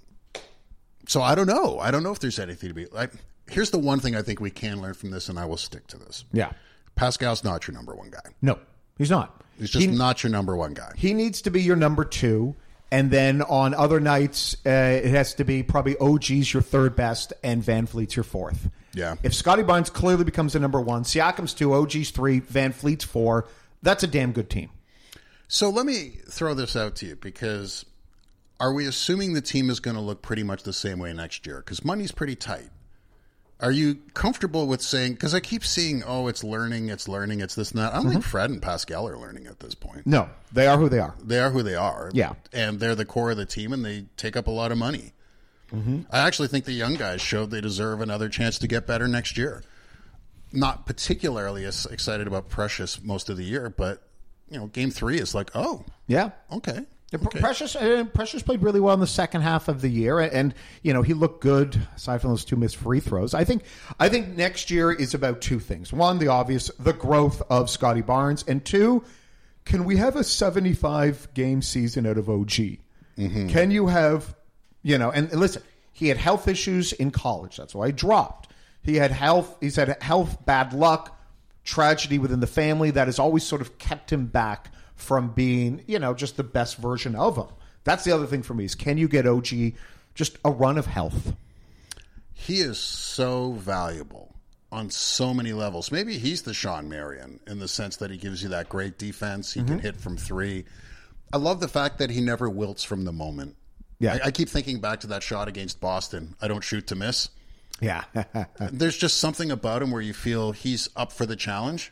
so I don't know. I don't know if there's anything to be like. Here's the one thing I think we can learn from this, and I will stick to this. Yeah. Pascal's not your number one guy. No, he's not. He's just He- not your number one guy. He needs to be your number two. And then on other nights, uh, it has to be probably O G's your third best and Van Vliet's your fourth. Yeah. If Scotty Barnes clearly becomes the number one, Siakam's two, O G's three, Van Vliet's four, that's a damn good team. So let me throw this out to you, because are we assuming the team is going to look pretty much the same way next year? Because money's pretty tight. Are you comfortable with saying, because I keep seeing, oh, it's learning, it's learning, it's this and that. I don't think Fred and Pascal are learning at this point. No, they are who they are. They are who they are. Yeah. And they're the core of the team, and they take up a lot of money. Mm-hmm. I actually think the young guys showed they deserve another chance to get better next year. Not particularly as excited about Precious most of the year, but, you know, game three is like, oh, Yeah. okay. Yeah, okay. Precious, uh, Precious played really well in the second half of the year, and, and you know he looked good aside from those two missed free throws. I think I think next year is about two things: one, the obvious, the growth of Scotty Barnes, and two, can we have a seventy-five game season out of O G? Mm-hmm. Can you have, you know? And, and listen, he had health issues in college. That's why he dropped. He had health. He's had health, bad luck, tragedy within the family that has always sort of kept him back from being, you know, just the best version of him. That's the other thing for me is, can you get O G just a run of health? He is so valuable on so many levels. Maybe he's the Sean Marion in the sense that he gives you that great defense. He mm-hmm. can hit from three. I love the fact that he never wilts from the moment. Yeah. I, I keep thinking back to that shot against Boston. I don't shoot to miss. Yeah. There's just something about him where you feel he's up for the challenge.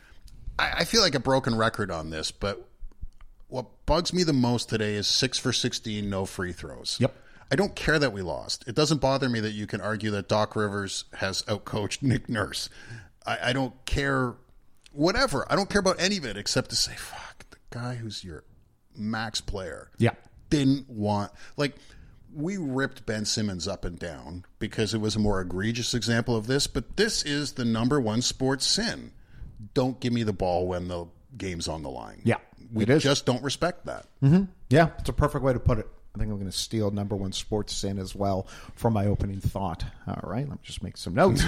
I feel like a broken record on this, but what bugs me the most today is six for sixteen, no free throws. Yep. I don't care that we lost. It doesn't bother me that you can argue that Doc Rivers has outcoached Nick Nurse. I, I don't care, whatever. I don't care about any of it except to say, fuck, the guy who's your max player Yeah. didn't want, like, we ripped Ben Simmons up and down because it was a more egregious example of this, but this is the number one sports sin. Don't give me the ball when the game's on the line. Yeah, we it is. just don't respect that. Mm-hmm. Yeah, it's a perfect way to put it. I think I'm going to steal number one sports sin as well from my opening thought. All right, let me just make some notes.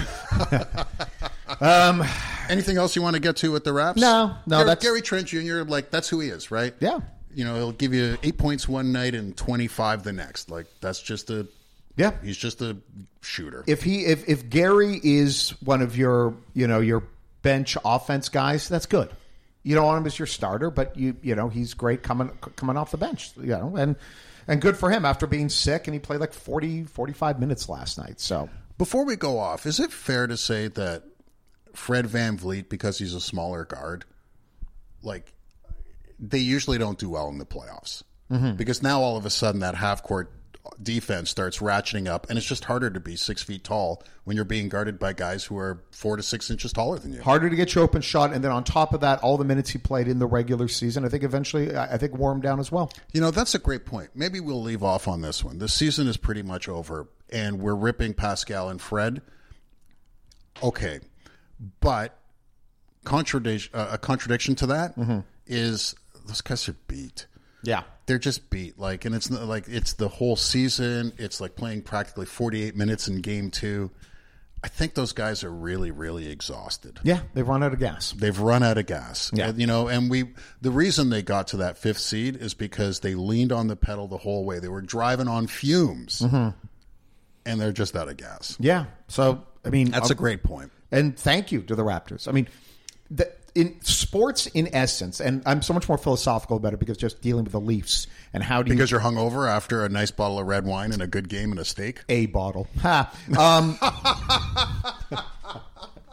um, Anything else you want to get to with the Raps? No, no. Gary, that's Gary Trent Junior, like, that's who he is, right? Yeah. You know, he'll give you eight points one night and twenty-five the next. Like, that's just a... Yeah. He's just a shooter. If he, if, if Gary is one of your, you know, your bench offense guys, that's good. You don't want him as your starter, but you you know he's great coming coming off the bench, you know, and and good for him after being sick, and he played like forty, forty-five minutes last night. So before we go off, is it fair to say that Fred Van Vliet, because he's a smaller guard, like they usually don't do well in the playoffs? Mm-hmm. Because now all of a sudden that half court defense starts ratcheting up, and it's just harder to be six feet tall when you're being guarded by guys who are four to six inches taller than you. Harder to get your open shot, and then on top of that, all the minutes he played in the regular season, I think eventually, I think wore him down as well. You know, that's a great point. Maybe we'll leave off on this one. The season is pretty much over, and we're ripping Pascal and Fred. Okay, but contradiction, uh, a contradiction to that mm-hmm. is those guys are beat. Yeah. They're just beat. Like, and it's not like it's the whole season. It's like playing practically forty-eight minutes in game two. I think those guys are really, really exhausted. Yeah, they've run out of gas. They've run out of gas. Yeah. And, you know, and we the reason they got to that fifth seed is because they leaned on the pedal the whole way. They were driving on fumes, mm-hmm. and they're just out of gas. Yeah. So, I mean, that's I'll, a great point. And thank you to the Raptors. I mean, the, in sports, in essence, and I'm so much more philosophical about it because just dealing with the Leafs and how do you... Because you're hungover after a nice bottle of red wine and a good game and a steak? A bottle. Ha. Um,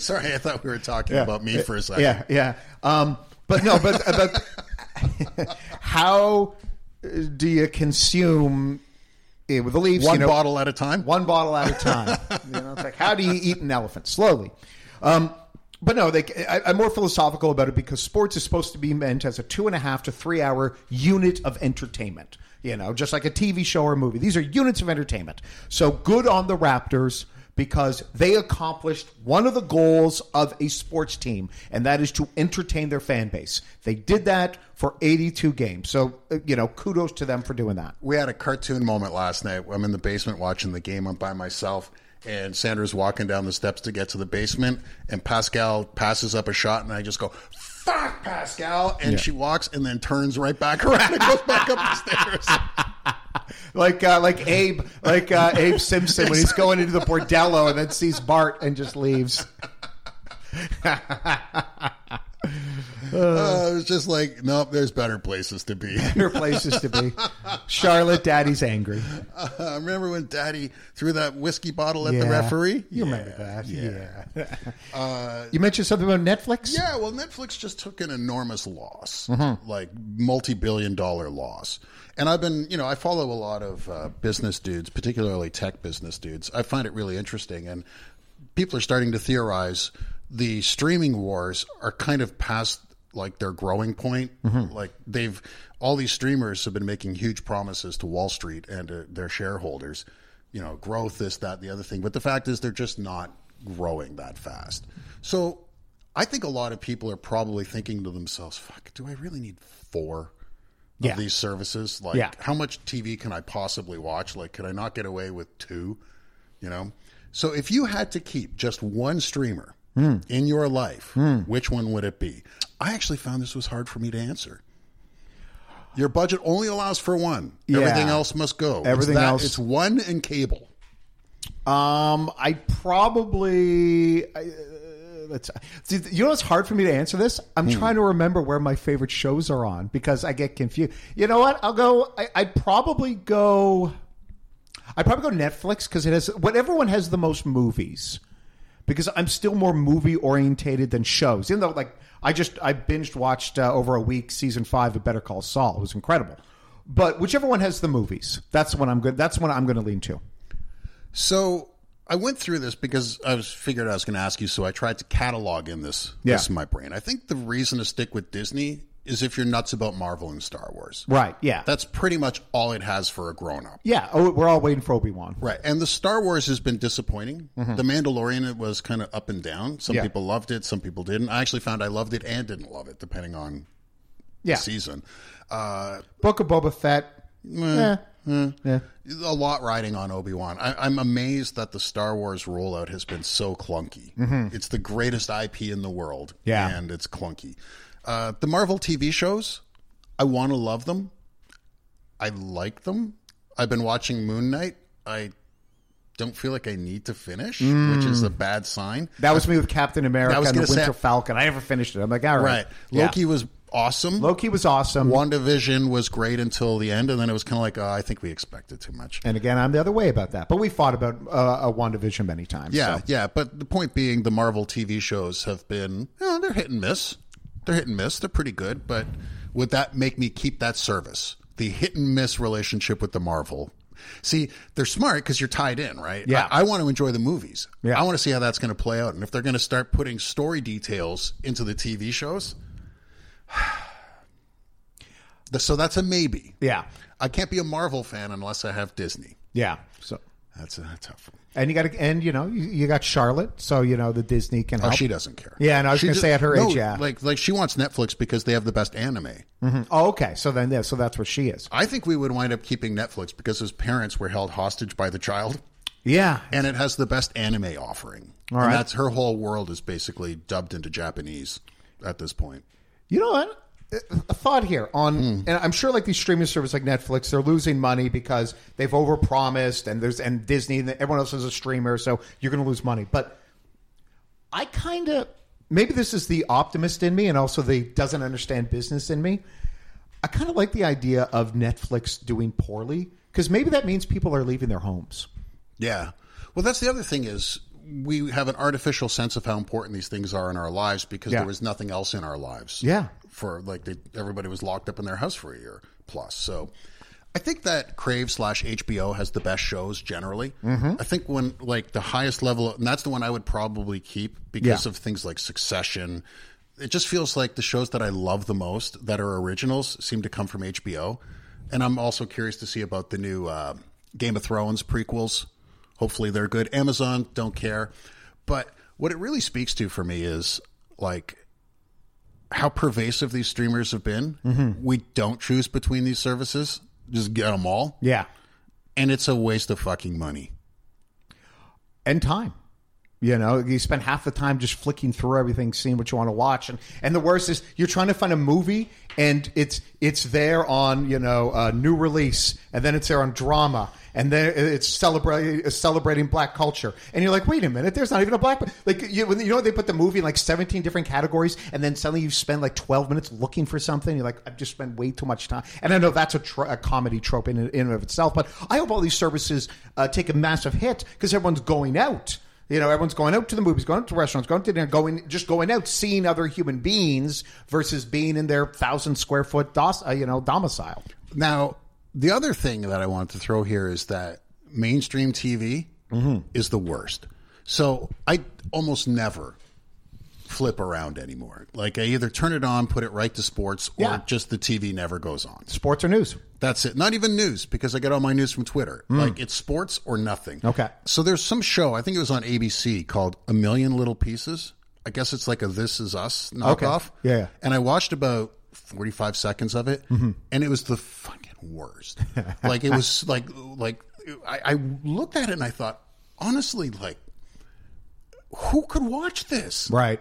Sorry, I thought we were talking Yeah. about me for a second. Yeah, yeah. Um, but no, but but how do you consume it with the Leafs? One you know, bottle at a time? One bottle at a time. You know, it's like, how do you eat an elephant? Slowly. Um, but no, they, I, I'm more philosophical about it because sports is supposed to be meant as a two and a half to three hour unit of entertainment. You know, just like a T V show or a movie. These are units of entertainment. So good on the Raptors because they accomplished one of the goals of a sports team, and that is to entertain their fan base. They did that for eighty-two games. So, you know, kudos to them for doing that. We had a cartoon moment last night. I'm in the basement watching the game. I'm by myself, and Sandra's walking down the steps to get to the basement, and Pascal passes up a shot, and I just go, fuck, Pascal. And Yeah. she walks and then turns right back around and goes back up the stairs. Like uh, like Abe, like uh, Abe Simpson when he's going into the bordello and then sees Bart and just leaves. Uh, it was just like, nope, there's better places to be. Better places to be. Charlotte, Daddy's angry. Uh, remember when Daddy threw that whiskey bottle at the Yeah. referee? You Yeah, remember that? Yeah. Yeah. Uh, You mentioned something about Netflix? Yeah, well, Netflix just took an enormous loss, Mm-hmm. like multi-billion dollar loss. And I've been, you know, I follow a lot of uh, business dudes, particularly tech business dudes. I find it really interesting. And people are starting to theorize the streaming wars are kind of past like their growing point. Mm-hmm. Like they've, all these streamers have been making huge promises to Wall Street and uh, their shareholders, you know, growth, this, that, the other thing. But the fact is they're just not growing that fast. So I think a lot of people are probably thinking to themselves, fuck, do I really need four of Yeah. these services? Like, Yeah. how much T V can I possibly watch? Like, could I not get away with two? You know? So if you had to keep just one streamer Mm. in your life, mm. which one would it be? I actually found this was hard for me to answer. Your budget only allows for one. Yeah. Everything else must go. Everything it's that, else- It's one and cable. Um, I probably. I, uh, let's, see, you know what's hard for me to answer this? I'm Hmm. trying to remember where my favorite shows are on because I get confused. You know what? I'll go. I, I'd probably go. I'd probably go Netflix because it has. What everyone has the most movies. Because I'm still more movie orientated than shows. Even though, like, I just I binged watched uh, over a week season five of Better Call Saul. It was incredible. But whichever one has the movies, that's when I'm good. That's when I'm going to lean to. So I went through this because I was figured I was going to ask you. So I tried to catalog in this, Yeah. this in my brain. I think the reason to stick with Disney is if you're nuts about Marvel and Star Wars. Right? Yeah. That's pretty much all it has for a grown up. Yeah. Oh, we're all waiting for Obi-Wan. Right. And the Star Wars has been disappointing. The Mandalorian, it was kind of up and down. Some Yeah. people loved it, some people didn't. I actually found I loved it and didn't love it, depending on Yeah. the season. Uh, Book of Boba Fett. Eh, yeah. a lot riding on Obi-Wan. I, I'm amazed that the Star Wars rollout has been so clunky. It's the greatest I P in the world, Yeah. and it's clunky. Uh, the Marvel T V shows, I want to love them. I like them. I've been watching Moon Knight. I don't feel like I need to finish, which is a bad sign. That was me with Captain America I was and the gonna say- Winter Falcon. I never finished it. I'm like, all right. Right. Yeah. Loki was awesome. Loki was awesome. WandaVision was great until the end, and then it was kind of like, oh, I think we expected too much. And again, I'm the other way about that. But we fought about uh, a WandaVision many times. Yeah, so. yeah. But the point being, the Marvel T V shows have been, you know, they're hit and miss. They're hit and miss. They're pretty good. But would that make me keep that service? The hit and miss relationship with the Marvel. See, they're smart because you're tied in, right? Yeah. I, I want to enjoy the movies. Yeah. I want to see how that's going to play out. And if they're going to start putting story details into the T V shows, so that's a maybe. Yeah. I can't be a Marvel fan unless I have Disney. Yeah. So. That's a tough one. And you got to, and you know, you, you got Charlotte, so you know the Disney can Oh, help. she doesn't care. Yeah, and I was She going to just- say at her no, age, yeah. Like, like she wants Netflix because they have the best anime. Mhm. Oh, okay. So then, yeah, so that's what she is. I think we would wind up keeping Netflix because his parents were held hostage by the child, Yeah. and it has the best anime offering. All and right. that's her whole world is basically dubbed into Japanese at this point. You know what? A thought here on, Hmm. and I'm sure like these streaming services like Netflix, they're losing money because they've overpromised, and there's and Disney, and everyone else is a streamer, so you're going to lose money. But I kind of, maybe this is the optimist in me, and also the doesn't understand business in me. I kind of like the idea of Netflix doing poorly because maybe that means people are leaving their homes. Yeah. Well, that's the other thing is we have an artificial sense of how important these things are in our lives because Yeah. there was nothing else in our lives. Yeah. For like they, everybody was locked up in their house for a year plus. So I think that Crave slash H B O has the best shows generally. Mm-hmm. I think when like the highest level, and that's the one I would probably keep because Yeah. of things like Succession. It just feels like the shows that I love the most that are originals seem to come from H B O. And I'm also curious to see about the new uh, Game of Thrones prequels. Hopefully they're good. Amazon, don't care. But what it really speaks to for me is like how pervasive these streamers have been. Mm-hmm. We don't choose between these services. Just get them all. Yeah. And it's a waste of fucking money. And time. You know, you spend half the time just flicking through everything, seeing what you want to watch, and and the worst is you're trying to find a movie, and it's it's there on you know a new release, and then it's there on drama, and then it's celebrating celebrating black culture, and you're like, wait a minute, there's not even a black like you, you know they put the movie in like seventeen different categories, and then suddenly you spend like twelve minutes looking for something. You're like, I've just spent way too much time, and I know that's a, tro- a comedy trope in in and of itself, but I hope all these services uh, take a massive hit because everyone's going out. You know, everyone's going out to the movies, going out to restaurants, going to dinner, going just going out, seeing other human beings versus being in their thousand square foot, dos, uh, you know, domicile. Now, the other thing that I wanted to throw here is that mainstream T V mm-hmm. is the worst. So I almost never flip around anymore. Like I either turn it on, put it right to sports, or Yeah. just the T V never goes on. Sports or news? That's it. Not even news because I get all my news from Twitter. Mm. Like it's sports or nothing. Okay. So there's some show, I think it was on A B C called A Million Little Pieces. I guess it's like a This Is Us knockoff. Okay. Yeah, yeah. And I watched about forty-five seconds of it mm-hmm. and it was the fucking worst. Like it was like, like I, I looked at it and I thought, honestly, like who could watch this? Right.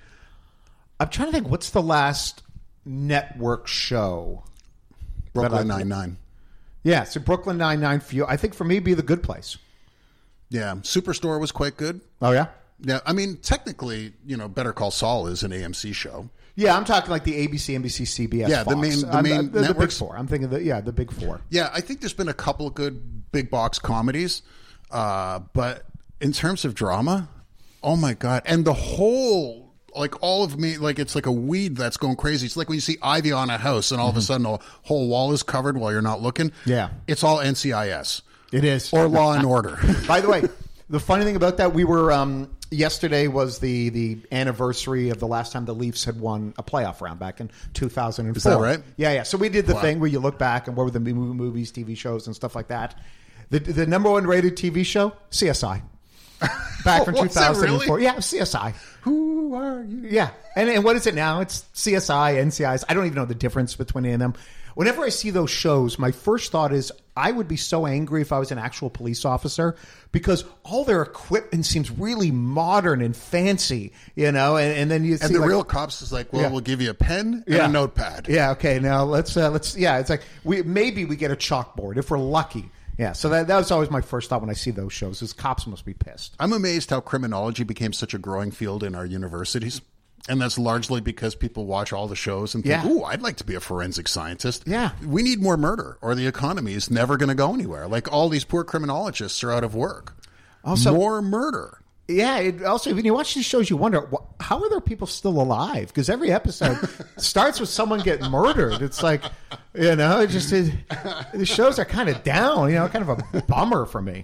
I'm trying to think, what's the last network show? Brooklyn Nine-Nine. Yeah, so Brooklyn Nine-Nine for you. I think for me, it'd be The Good Place. Yeah, Superstore was quite good. Oh, yeah? Yeah, I mean, technically, you know, Better Call Saul is an A M C show. Yeah, I'm talking like the A B C, N B C, C B S, Yeah, the Fox. main- the I'm- main the, the big networks. four. I'm thinking, the, yeah, the big four. Yeah, I think there's been a couple of good big box comedies, uh, but in terms of drama, oh my God. And the whole... Like all of me, like it's like a weed that's going crazy. It's like when you see ivy on a house and all Mm-hmm. of a sudden a whole wall is covered while you're not looking. Yeah. It's all N C I S. It is. Or Law and Order. By the way, the funny thing about that, we were, um, yesterday was the, the anniversary of the last time the Leafs had won a playoff round back in two thousand four. Is that right? Yeah, yeah. So we did the Wow. thing where you look back and what were the movie, movies, T V shows, and stuff like that. The, the number one rated T V show, C S I. Back from two Was that thousand four. really? Yeah, C S I. Who are you? Yeah. And, and what is it now? It's C S I, N C I S. I don't even know the difference between any of them. Whenever I see those shows, my first thought is I would be so angry if I was an actual police officer because all their equipment seems really modern and fancy, you know, and, and then you see And the like, real cops is like, well, Yeah. we'll give you a pen and Yeah. a notepad. Yeah, okay, now let's uh, let's yeah, it's like we maybe we get a chalkboard if we're lucky. Yeah, so that that was always my first thought when I see those shows is cops must be pissed. I'm amazed how criminology became such a growing field in our universities. And that's largely because people watch all the shows and think, Yeah. ooh, I'd like to be a forensic scientist. Yeah. We need more murder or the economy is never going to go anywhere. Like all these poor criminologists are out of work. Also- more murder. Yeah, it also when you watch these shows, you wonder wh- how are there people still alive? Because every episode starts with someone getting murdered. It's like, you know, it just it, the shows are kind of down. You know, kind of a bummer for me.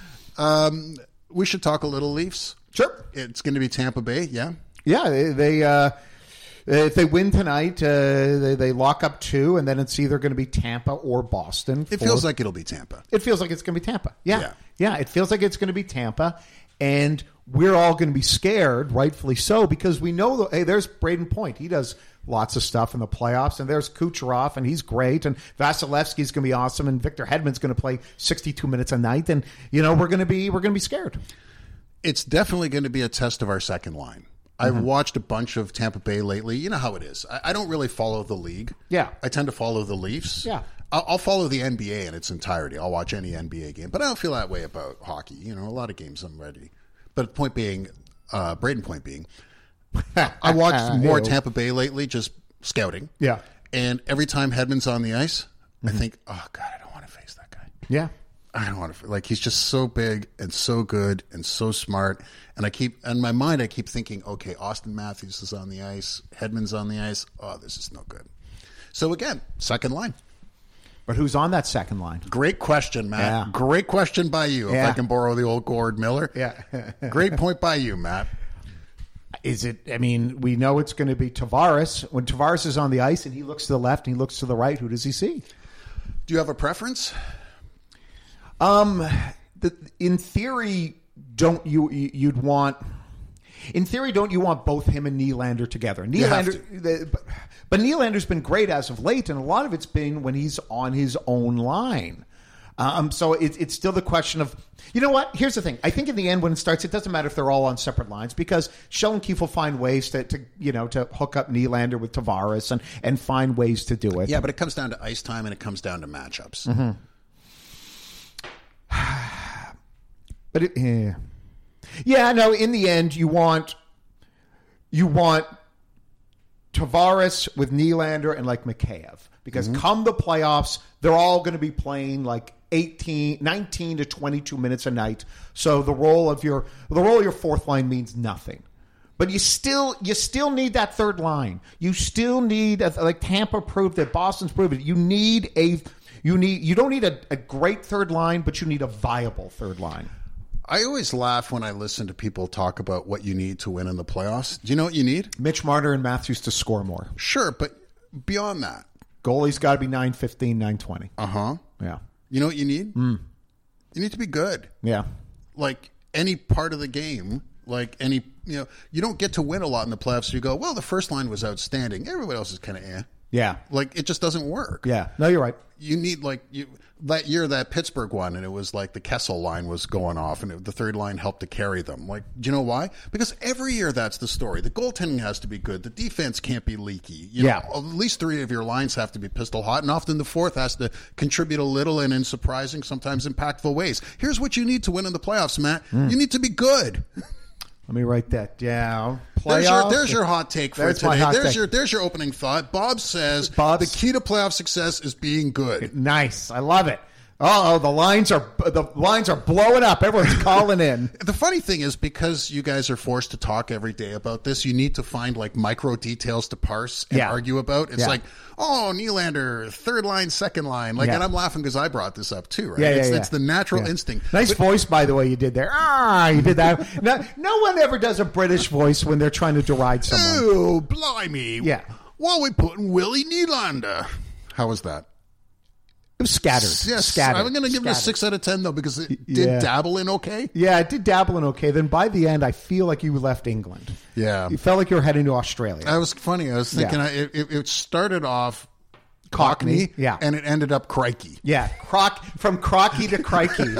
Um, we should talk a little Leafs. Sure. It's going to be Tampa Bay, yeah? Yeah, they, they uh, if they win tonight, uh, they, they lock up two, and then it's either going to be Tampa or Boston. It for- feels like it'll be Tampa. It feels like it's going to be Tampa. Yeah. Yeah. yeah. It feels like it's going to be Tampa. And we're all going to be scared, rightfully so, because we know, that, hey, there's Braden Point. He does lots of stuff in the playoffs. And there's Kucherov, and he's great. And Vasilevsky's going to be awesome. And Victor Hedman's going to play sixty-two minutes a night. And, you know, we're going to be we're going to be scared. It's definitely going to be a test of our second line. I've watched a bunch of Tampa Bay lately. You know how it is. I, I don't really follow the league. Yeah. I tend to follow the Leafs. Yeah. I'll, I'll follow the N B A in its entirety. I'll watch any N B A game. But I don't feel that way about hockey. You know, a lot of games I'm ready. But point being, uh, Braden Point being, I watched more Ew. Tampa Bay lately, just scouting. Yeah. And every time Hedman's on the ice, I think, oh, God, I don't want to face that guy. Yeah. I don't want to like he's just so big and so good and so smart. And I keep in my mind I keep thinking, okay, Austin Matthews is on the ice, Hedman's on the ice. Oh, this is no good. So again, second line. But who's on that second line? Great question, Matt. Yeah. Great question by you. If Yeah. I can borrow the old Gord Miller. Yeah. Great point by you, Matt. Is it, I mean, we know it's going to be Tavares. When Tavares is on the ice and he looks to the left and he looks to the right, who does he see? Do you have a preference? Um, the, in theory, don't you, you'd want, in theory, don't you want both him and Nylander together? You have Nylander, the, but, but Nylander's been great as of late, and a lot of it's been when he's on his own line. Um, so it, it's still the question of, you know what? Here's the thing. I think in the end, when it starts, it doesn't matter if they're all on separate lines because Sheldon Keefe will find ways to, to you know, to hook up Nylander with Tavares and, and find ways to do it. Yeah, but it comes down to ice time and it comes down to matchups. Mm-hmm. But it, yeah, yeah, no. In the end, you want you want Tavares with Nylander and like Mikheyev because Mm-hmm. come the playoffs, they're all going to be playing like eighteen, nineteen to twenty-two minutes a night. So the role of your the role of your fourth line means nothing. But you still you still need that third line. You still need like Tampa proved it, Boston's proved it. You need a you need you don't need a, a great third line, but you need a viable third line. I always laugh when I listen to people talk about what you need to win in the playoffs. Do you know what you need? Mitch Marner and Matthews to score more. Sure, but beyond that. Goalie's got to be nine fifteen, nine twenty. Uh-huh. Yeah. You know what you need? Mm. You need to be good. Yeah. Like any part of the game, like any, you know, you don't get to win a lot in the playoffs. So you go, well, the first line was outstanding. Everybody else is kind of eh. Yeah. Like it just doesn't work. Yeah. No, you're right. You need like you that year that Pittsburgh won, and it was like the Kessel line was going off, and it, the third line helped to carry them. Like, do you know why? Because every year that's the story. The goaltending has to be good. The defense can't be leaky. You Yeah. know, at least three of your lines have to be pistol hot, and often the fourth has to contribute a little and in surprising, sometimes impactful ways. Here's what you need to win in the playoffs, Matt. Mm. You need to be good. Let me write that down. There's your, Playoff. there's your hot take for There's my today. hot There's take. your there's your opening thought. Bob says Bob's- the key to playoff success is being good. Nice. I love it. Oh, the lines are the lines are blowing up. Everyone's calling in. The funny thing is, because you guys are forced to talk every day about this, you need to find like micro details to parse and Yeah. argue about. It's Yeah. like, oh, Nylander, third line, second line. Like, Yeah. and I'm laughing because I brought this up too, right? Yeah, yeah, it's, yeah. it's the natural Yeah. instinct. Nice But- voice, by the way, you did there. Ah, you did that. No, no one ever does a British voice when they're trying to deride someone. Oh, blimey. Yeah. While we putting Willie Nylander. How was that? It was scattered. Yes. Scattered. I'm going to give it a Scattered. six out of ten, though, because it did Yeah. dabble in okay. Yeah, it did dabble in okay. Then by the end, I feel like you left England. Yeah. You felt like you were heading to Australia. I was funny. I was thinking Yeah. I, it, it started off Cockney, Cockney, yeah. and it ended up Crikey. Yeah, croc from crocky to crikey.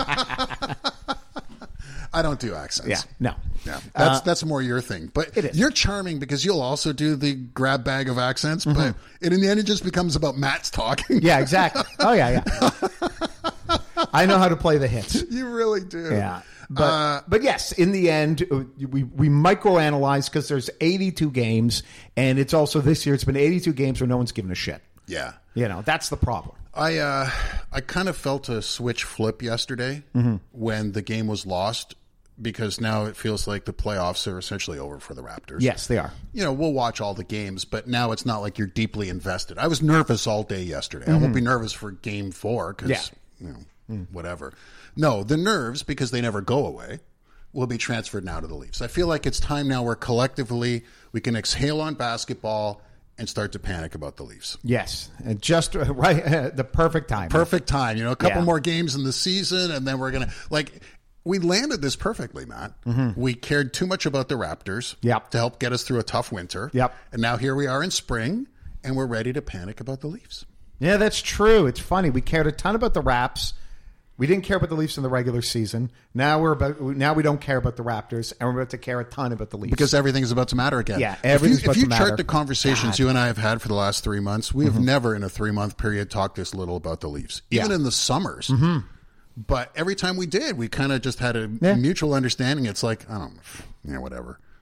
I don't do accents. Yeah, no. Yeah, that's that's more your thing. But It is. you're charming because you'll also do the grab bag of accents. Mm-hmm. But it, in the end, it just becomes about Matt's talking. Yeah, exactly. Oh yeah, yeah. I know how to play the hits. You really do. Yeah. But Uh, but yes, in the end, uh, we we microanalyze because there's eighty-two games, and it's also this year it's been eighty-two games where no one's given a shit. yeah. You know, that's the problem. I uh, I kind of felt a switch flip yesterday Mm-hmm. when the game was lost, because now it feels like the playoffs are essentially over for the Raptors. Yes, they are. You know, we'll watch all the games, but now it's not like you're deeply invested. I was nervous all day yesterday. I won't be nervous for game four because, Mm-hmm. Yeah. you know, whatever. No, the nerves, because they never go away, will be transferred now to the Leafs. I feel like it's time now where collectively we can exhale on basketball and start to panic about the Leafs. Yes, and just uh, right uh, the perfect time. Perfect time. You know, a couple Yeah. more games in the season, and then we're going to, like, we landed this perfectly, Matt. We cared too much about the Raptors Mm-hmm. Yep. to help get us through a tough winter. Yep. And now here we are in spring, and we're ready to panic about the Leafs. Yeah, that's true. It's funny. We cared a ton about the Raps. We didn't care about the Leafs in the regular season. Now we're about. Now we don't care about the Raptors, and we're about to care a ton about the Leafs. Because everything's about to matter again. Yeah, If everything's you, about if you to matter. chart the conversations God. you and I have had for the last three months, we have never in a three-month period talked this little about the Leafs, even Yeah. in the summers. Mm-hmm. But every time we did, we kind of just had a Yeah. mutual understanding. It's like, I don't know, yeah, whatever.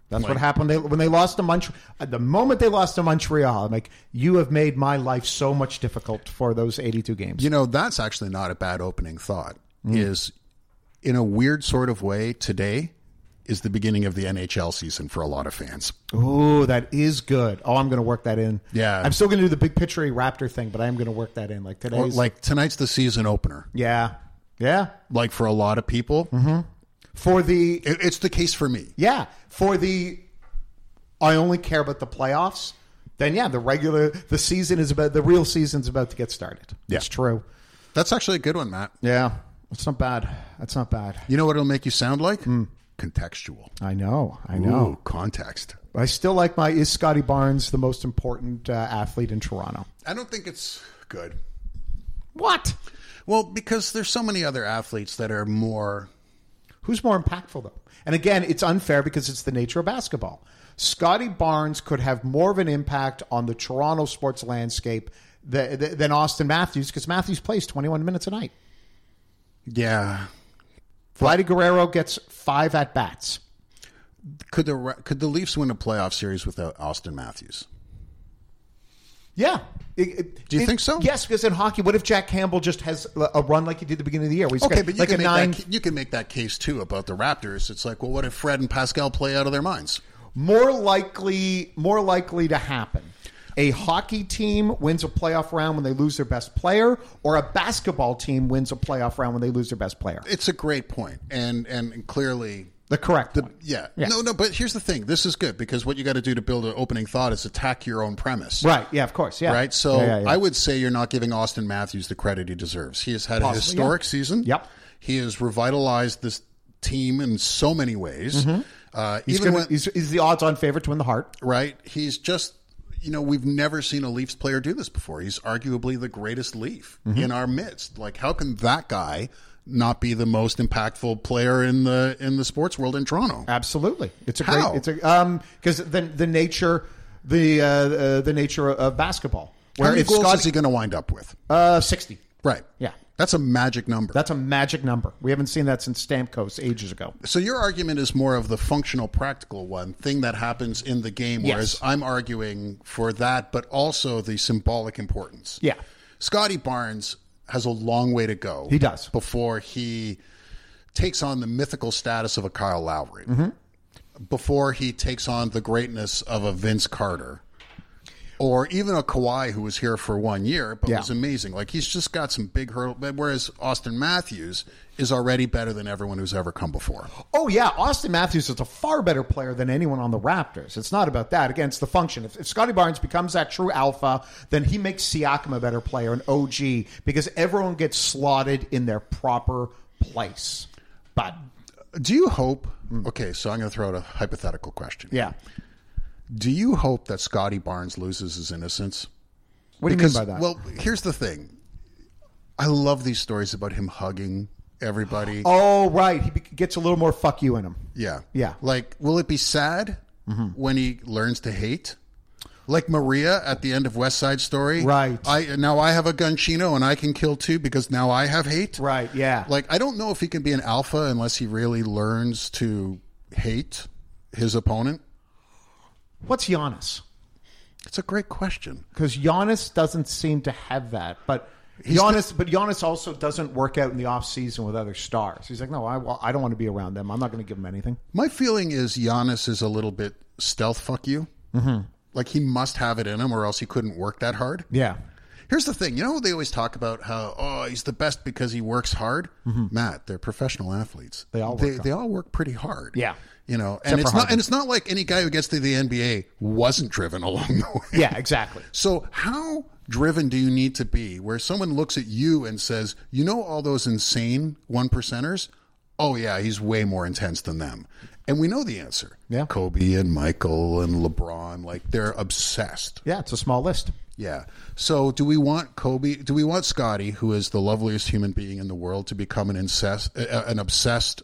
That's Like- what happened they, when they lost to Montreal. The moment they lost to Montreal, I'm like, you have made my life so much difficult for those eighty-two games. You know, that's actually not a bad opening thought. Mm. Is in a weird sort of way, today is the beginning of the N H L season for a lot of fans. Ooh, that is good. Oh, I'm going to work that in. Yeah. I'm still going to do the big picture Raptor thing, but I am going to work that in. Like Or, today's, like tonight's the season opener. yeah, yeah. Like for a lot of people, Mm-hmm. For the it, it's the case for me. yeah, for the I only care about the playoffs. Then yeah, the regular the season is about the real season's about to get started. Yeah. It's true. That's actually a good one, Matt. Yeah, it's not bad. That's not bad. You know what it'll make you sound like? Contextual. I know. I know. Ooh, context. I still like my is Scotty Barnes the most important uh, athlete in Toronto? I don't think it's good. What? Well, because there's so many other athletes that are more. Who's more impactful, though? And again, it's unfair because it's the nature of basketball. Scotty Barnes could have more of an impact on the Toronto sports landscape than, than Austin Matthews because Matthews plays twenty-one minutes a night. Yeah. Vladdy Guerrero gets five at-bats. Could the could the Leafs win a playoff series without Austin Matthews? Yeah. It- it- Do you it- think so? Yes, because in hockey, what if Jack Campbell just has a run like he did at the beginning of the year? Where he's Okay, got but you like can a make nine. that you can make that case too about the Raptors. It's like, well, what if Fred and Pascal play out of their minds? More likely, more likely to happen. A hockey team wins a playoff round when they lose their best player, or a basketball team wins a playoff round when they lose their best player. It's a great point, and and clearly, The correct one. yeah. Yeah. No, no. But here's the thing: this is good because what you got to do to build an opening thought is attack your own premise. Right. Yeah, of course. Yeah. Right. So Yeah, yeah, yeah. I would say you're not giving Austin Matthews the credit he deserves. He has had a Possibly, historic yeah. season. Yep. He has revitalized this team in so many ways. Uh, Mm-hmm. He's, even gonna, when, he's, he's the odds-on favorite to win the Hart. right, he's just, you know, we've never seen a Leafs player do this before. He's arguably the greatest Leaf Mm-hmm. in our midst. Like, how can that guy not be the most impactful player in the in the sports world in Toronto? Absolutely. It's a How? great. It's a um because the the nature the uh, uh, the nature of basketball. How Where many if goals Scotty- is he going to wind up with? uh sixty. Right. Yeah. That's a magic number. That's a magic number. We haven't seen that since Stamkos ages ago. So your argument is more of the functional, practical one, thing that happens in the game, Yes. whereas I'm arguing for that, but also the symbolic importance. Yeah. Scotty Barnes has a long way to go. He does. Before he takes on the mythical status of a Kyle Lowry. Mm-hmm. Before he takes on the greatness of a Vince Carter. Or even a Kawhi who was here for one year, but Yeah. was amazing. Like, he's just got some big hurdle. Whereas Austin Matthews is already better than everyone who's ever come before. Oh, yeah. Austin Matthews is a far better player than anyone on the Raptors. It's not about that. Again, it's the function. If, if Scotty Barnes becomes that true alpha, then he makes Siakam a better player, an O G, because everyone gets slotted in their proper place. But, Do you hope? Okay, so I'm going to throw out a hypothetical question. yeah. Do you hope that Scotty Barnes loses his innocence? What do Because, you mean by that? Well, here's the thing. I love these stories about him hugging everybody. oh, right. He be- gets a little more fuck you in him. Yeah. Yeah. Like, will it be sad when he learns to hate? Like Maria at the end of West Side Story. Right. I now I have a gunchino and I can kill too because now I have hate. Right, yeah. Like, I don't know if he can be an alpha unless he really learns to hate his opponent. What's Giannis? It's a great question. Because Giannis doesn't seem to have that. But He's Giannis, but Giannis also doesn't work out in the off season with other stars. He's like, no, I, well, I don't want to be around them. I'm not going to give them anything. My feeling is Giannis is a little bit stealth fuck you. Mm-hmm. Like, he must have it in him or else he couldn't work that hard. Yeah. Here's the thing. You know, they always talk about how, oh, he's the best because he works hard. Matt, they're professional athletes. They all work they, hard. they all work pretty hard. Yeah. You know, Except and for it's not Harden. and it's not like any guy who gets to the N B A wasn't driven along the way. Yeah, exactly. So how driven do you need to be where someone looks at you and says, you know, all those insane one percenters? Oh, yeah, he's way more intense than them. And we know the answer. Yeah. Kobe and Michael and LeBron, like, they're obsessed. Yeah, it's a small list. Yeah. So do we want Kobe, do we want Scotty, who is the loveliest human being in the world, to become an incest, uh, an obsessed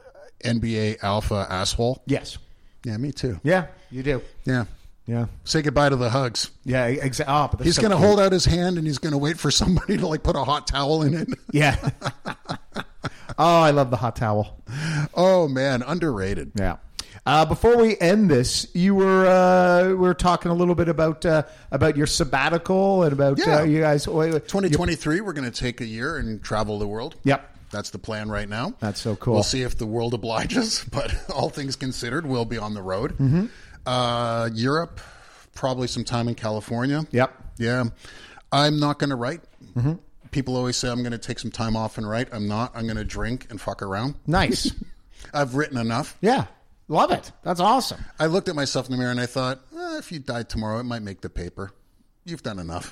N B A alpha asshole? Yes. Yeah, me too. Yeah, you do. Yeah. Yeah. Say goodbye to the hugs. Yeah, exactly. Oh, but that's He's so going to cute. hold out his hand and he's going to wait for somebody to like put a hot towel in it. Yeah. Oh, I love the hot towel. Oh man, underrated. Yeah. Uh, before we end this, you were uh, we were talking a little bit about uh, about your sabbatical and about Yeah. uh, you guys. twenty twenty-three, we're going to take a year and travel the world. Yep. That's the plan right now. That's so cool. We'll see if the world obliges, but all things considered, we'll be on the road. Mm-hmm. Uh, Europe, probably some time in California. Yep. Yeah. I'm not going to write. Mm-hmm. People always say I'm going to take some time off and write. I'm not. I'm going to drink and fuck around. Nice. I've written enough. Yeah. Love it. That's awesome. I looked at myself in the mirror and I thought, eh, if you died tomorrow, it might make the paper. You've done enough.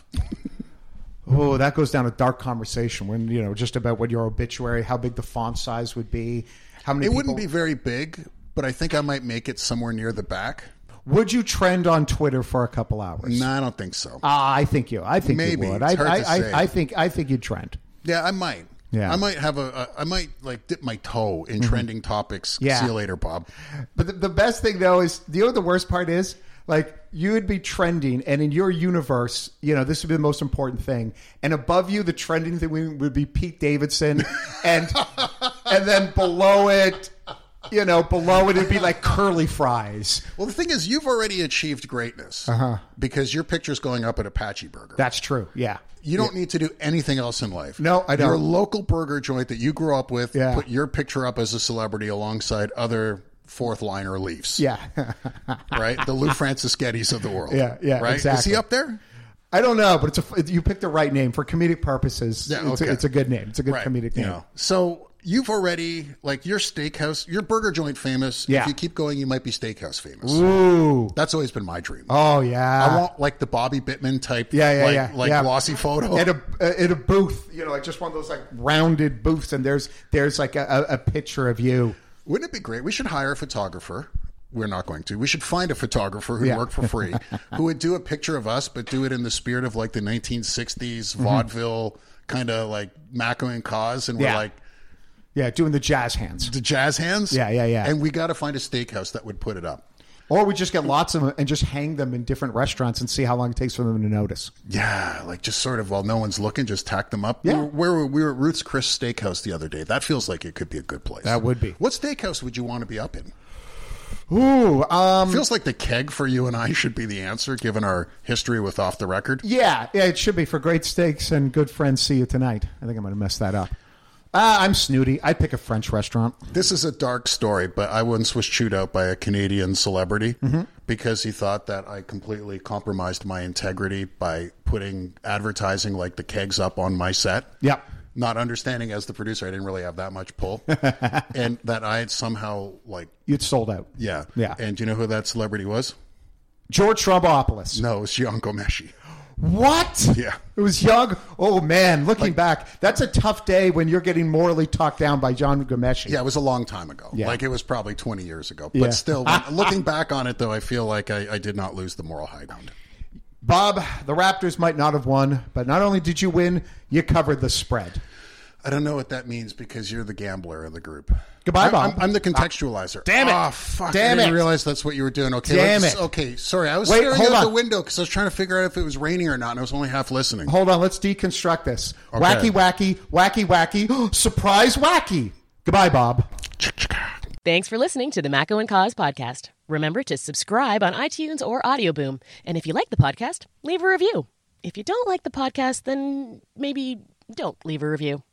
Oh, that goes down a dark conversation when, you know, just about what your obituary, how big the font size would be, how many It people... wouldn't be very big, but I think I might make it somewhere near the back. Would you trend on Twitter for a couple hours? No, I don't think so. Ah, I think you. I think Maybe. you would. It's I, hard I, to I, say. I think. I think you'd trend. Yeah, I might. Yeah. I might have a, a I might like dip my toe in trending topics. Yeah. See you later, Bob. But the, the best thing though is, you know what the worst part is? Like, you would be trending, and in your universe, you know, this would be the most important thing. And above you, the trending thing would be Pete Davidson, and and then below it, you know, below it, it'd be like curly fries. Well, the thing is, you've already achieved greatness Uh-huh. because your picture's going up at Apache Burger. That's true. Yeah. You don't need to do anything else in life. No, I don't. Your local burger joint that you grew up with, Yeah. put your picture up as a celebrity alongside other fourth liner Leafs. Yeah. Right? The Lou Francischettis of the world. Yeah, yeah, Right? Is exactly. he up there? I don't know, but it's a, you picked the right name for comedic purposes. Yeah, it's, okay. a, it's a good name. It's a good Right. comedic You name. know, so you've already, like, your steakhouse, your burger joint famous. Yeah. If you keep going, you might be steakhouse famous. Ooh. That's always been my dream. Oh yeah. I want like the Bobby Bittman type, Yeah, yeah, like, yeah, like yeah. glossy photo. at a uh, at a booth, you know, like just one of those like rounded booths, and there's there's like a, a, a picture of you. Wouldn't it be great? We should hire a photographer. We're not going to. We should find a photographer who'd Yeah. work for free, who would do a picture of us, but do it in the spirit of like the nineteen sixties Mm-hmm. vaudeville kind of like Mako and Cause, and we're Yeah. like Yeah, doing the jazz hands. the jazz hands. Yeah, yeah, yeah. And we got to find a steakhouse that would put it up. Or we just get lots of them and just hang them in different restaurants and see how long it takes for them to notice. Yeah, like just sort of while no one's looking, just tack them up. Yeah. We were, where were we were at Ruth's Chris Steakhouse the other day. That feels like it could be a good place. That would be. What steakhouse would you want to be up in? Ooh, um, Feels like the Keg for you and I should be the answer, given our history with Off the Record. yeah, yeah, it should be for great steaks and good friends. See you tonight. I think I'm going to mess that up. Uh, I'm snooty. I'd pick a French restaurant. This is a dark story, but I once was chewed out by a Canadian celebrity Mm-hmm. because he thought that I completely compromised my integrity by putting advertising like the Kegs up on my set. Yep. Not understanding as the producer, I didn't really have that much pull. And that I had somehow, like, You'd sold out. yeah. Yeah. And do you know who that celebrity was? George Strombopoulos. No, it was Gian Gomeshi. What? Yeah. It was young. Oh, man. Looking back, that's a tough day when you're getting morally talked down by John Gomeshi. Yeah, it was a long time ago. Yeah. Like, it was probably twenty years ago. But Yeah. still, when- looking back on it, though, I feel like I, I did not lose the moral high ground. Bob, the Raptors might not have won, but not only did you win, you covered the spread. I don't know what that means because you're the gambler in the group. Goodbye, I- Bob. I'm, I'm the contextualizer. Damn it. Oh, fuck. Damn I didn't it. realize that's what you were doing. Okay. Damn let's- it. Okay. Sorry. I was Wait, staring hold out the on. window because I was trying to figure out if it was raining or not, and I was only half listening. Hold on, let's deconstruct this. Okay. Wacky, wacky, wacky, wacky. Surprise, wacky. Goodbye, Bob. Thanks for listening to the Mako and Cause podcast. Remember to subscribe on iTunes or Audioboom. And if you like the podcast, leave a review. If you don't like the podcast, then maybe don't leave a review.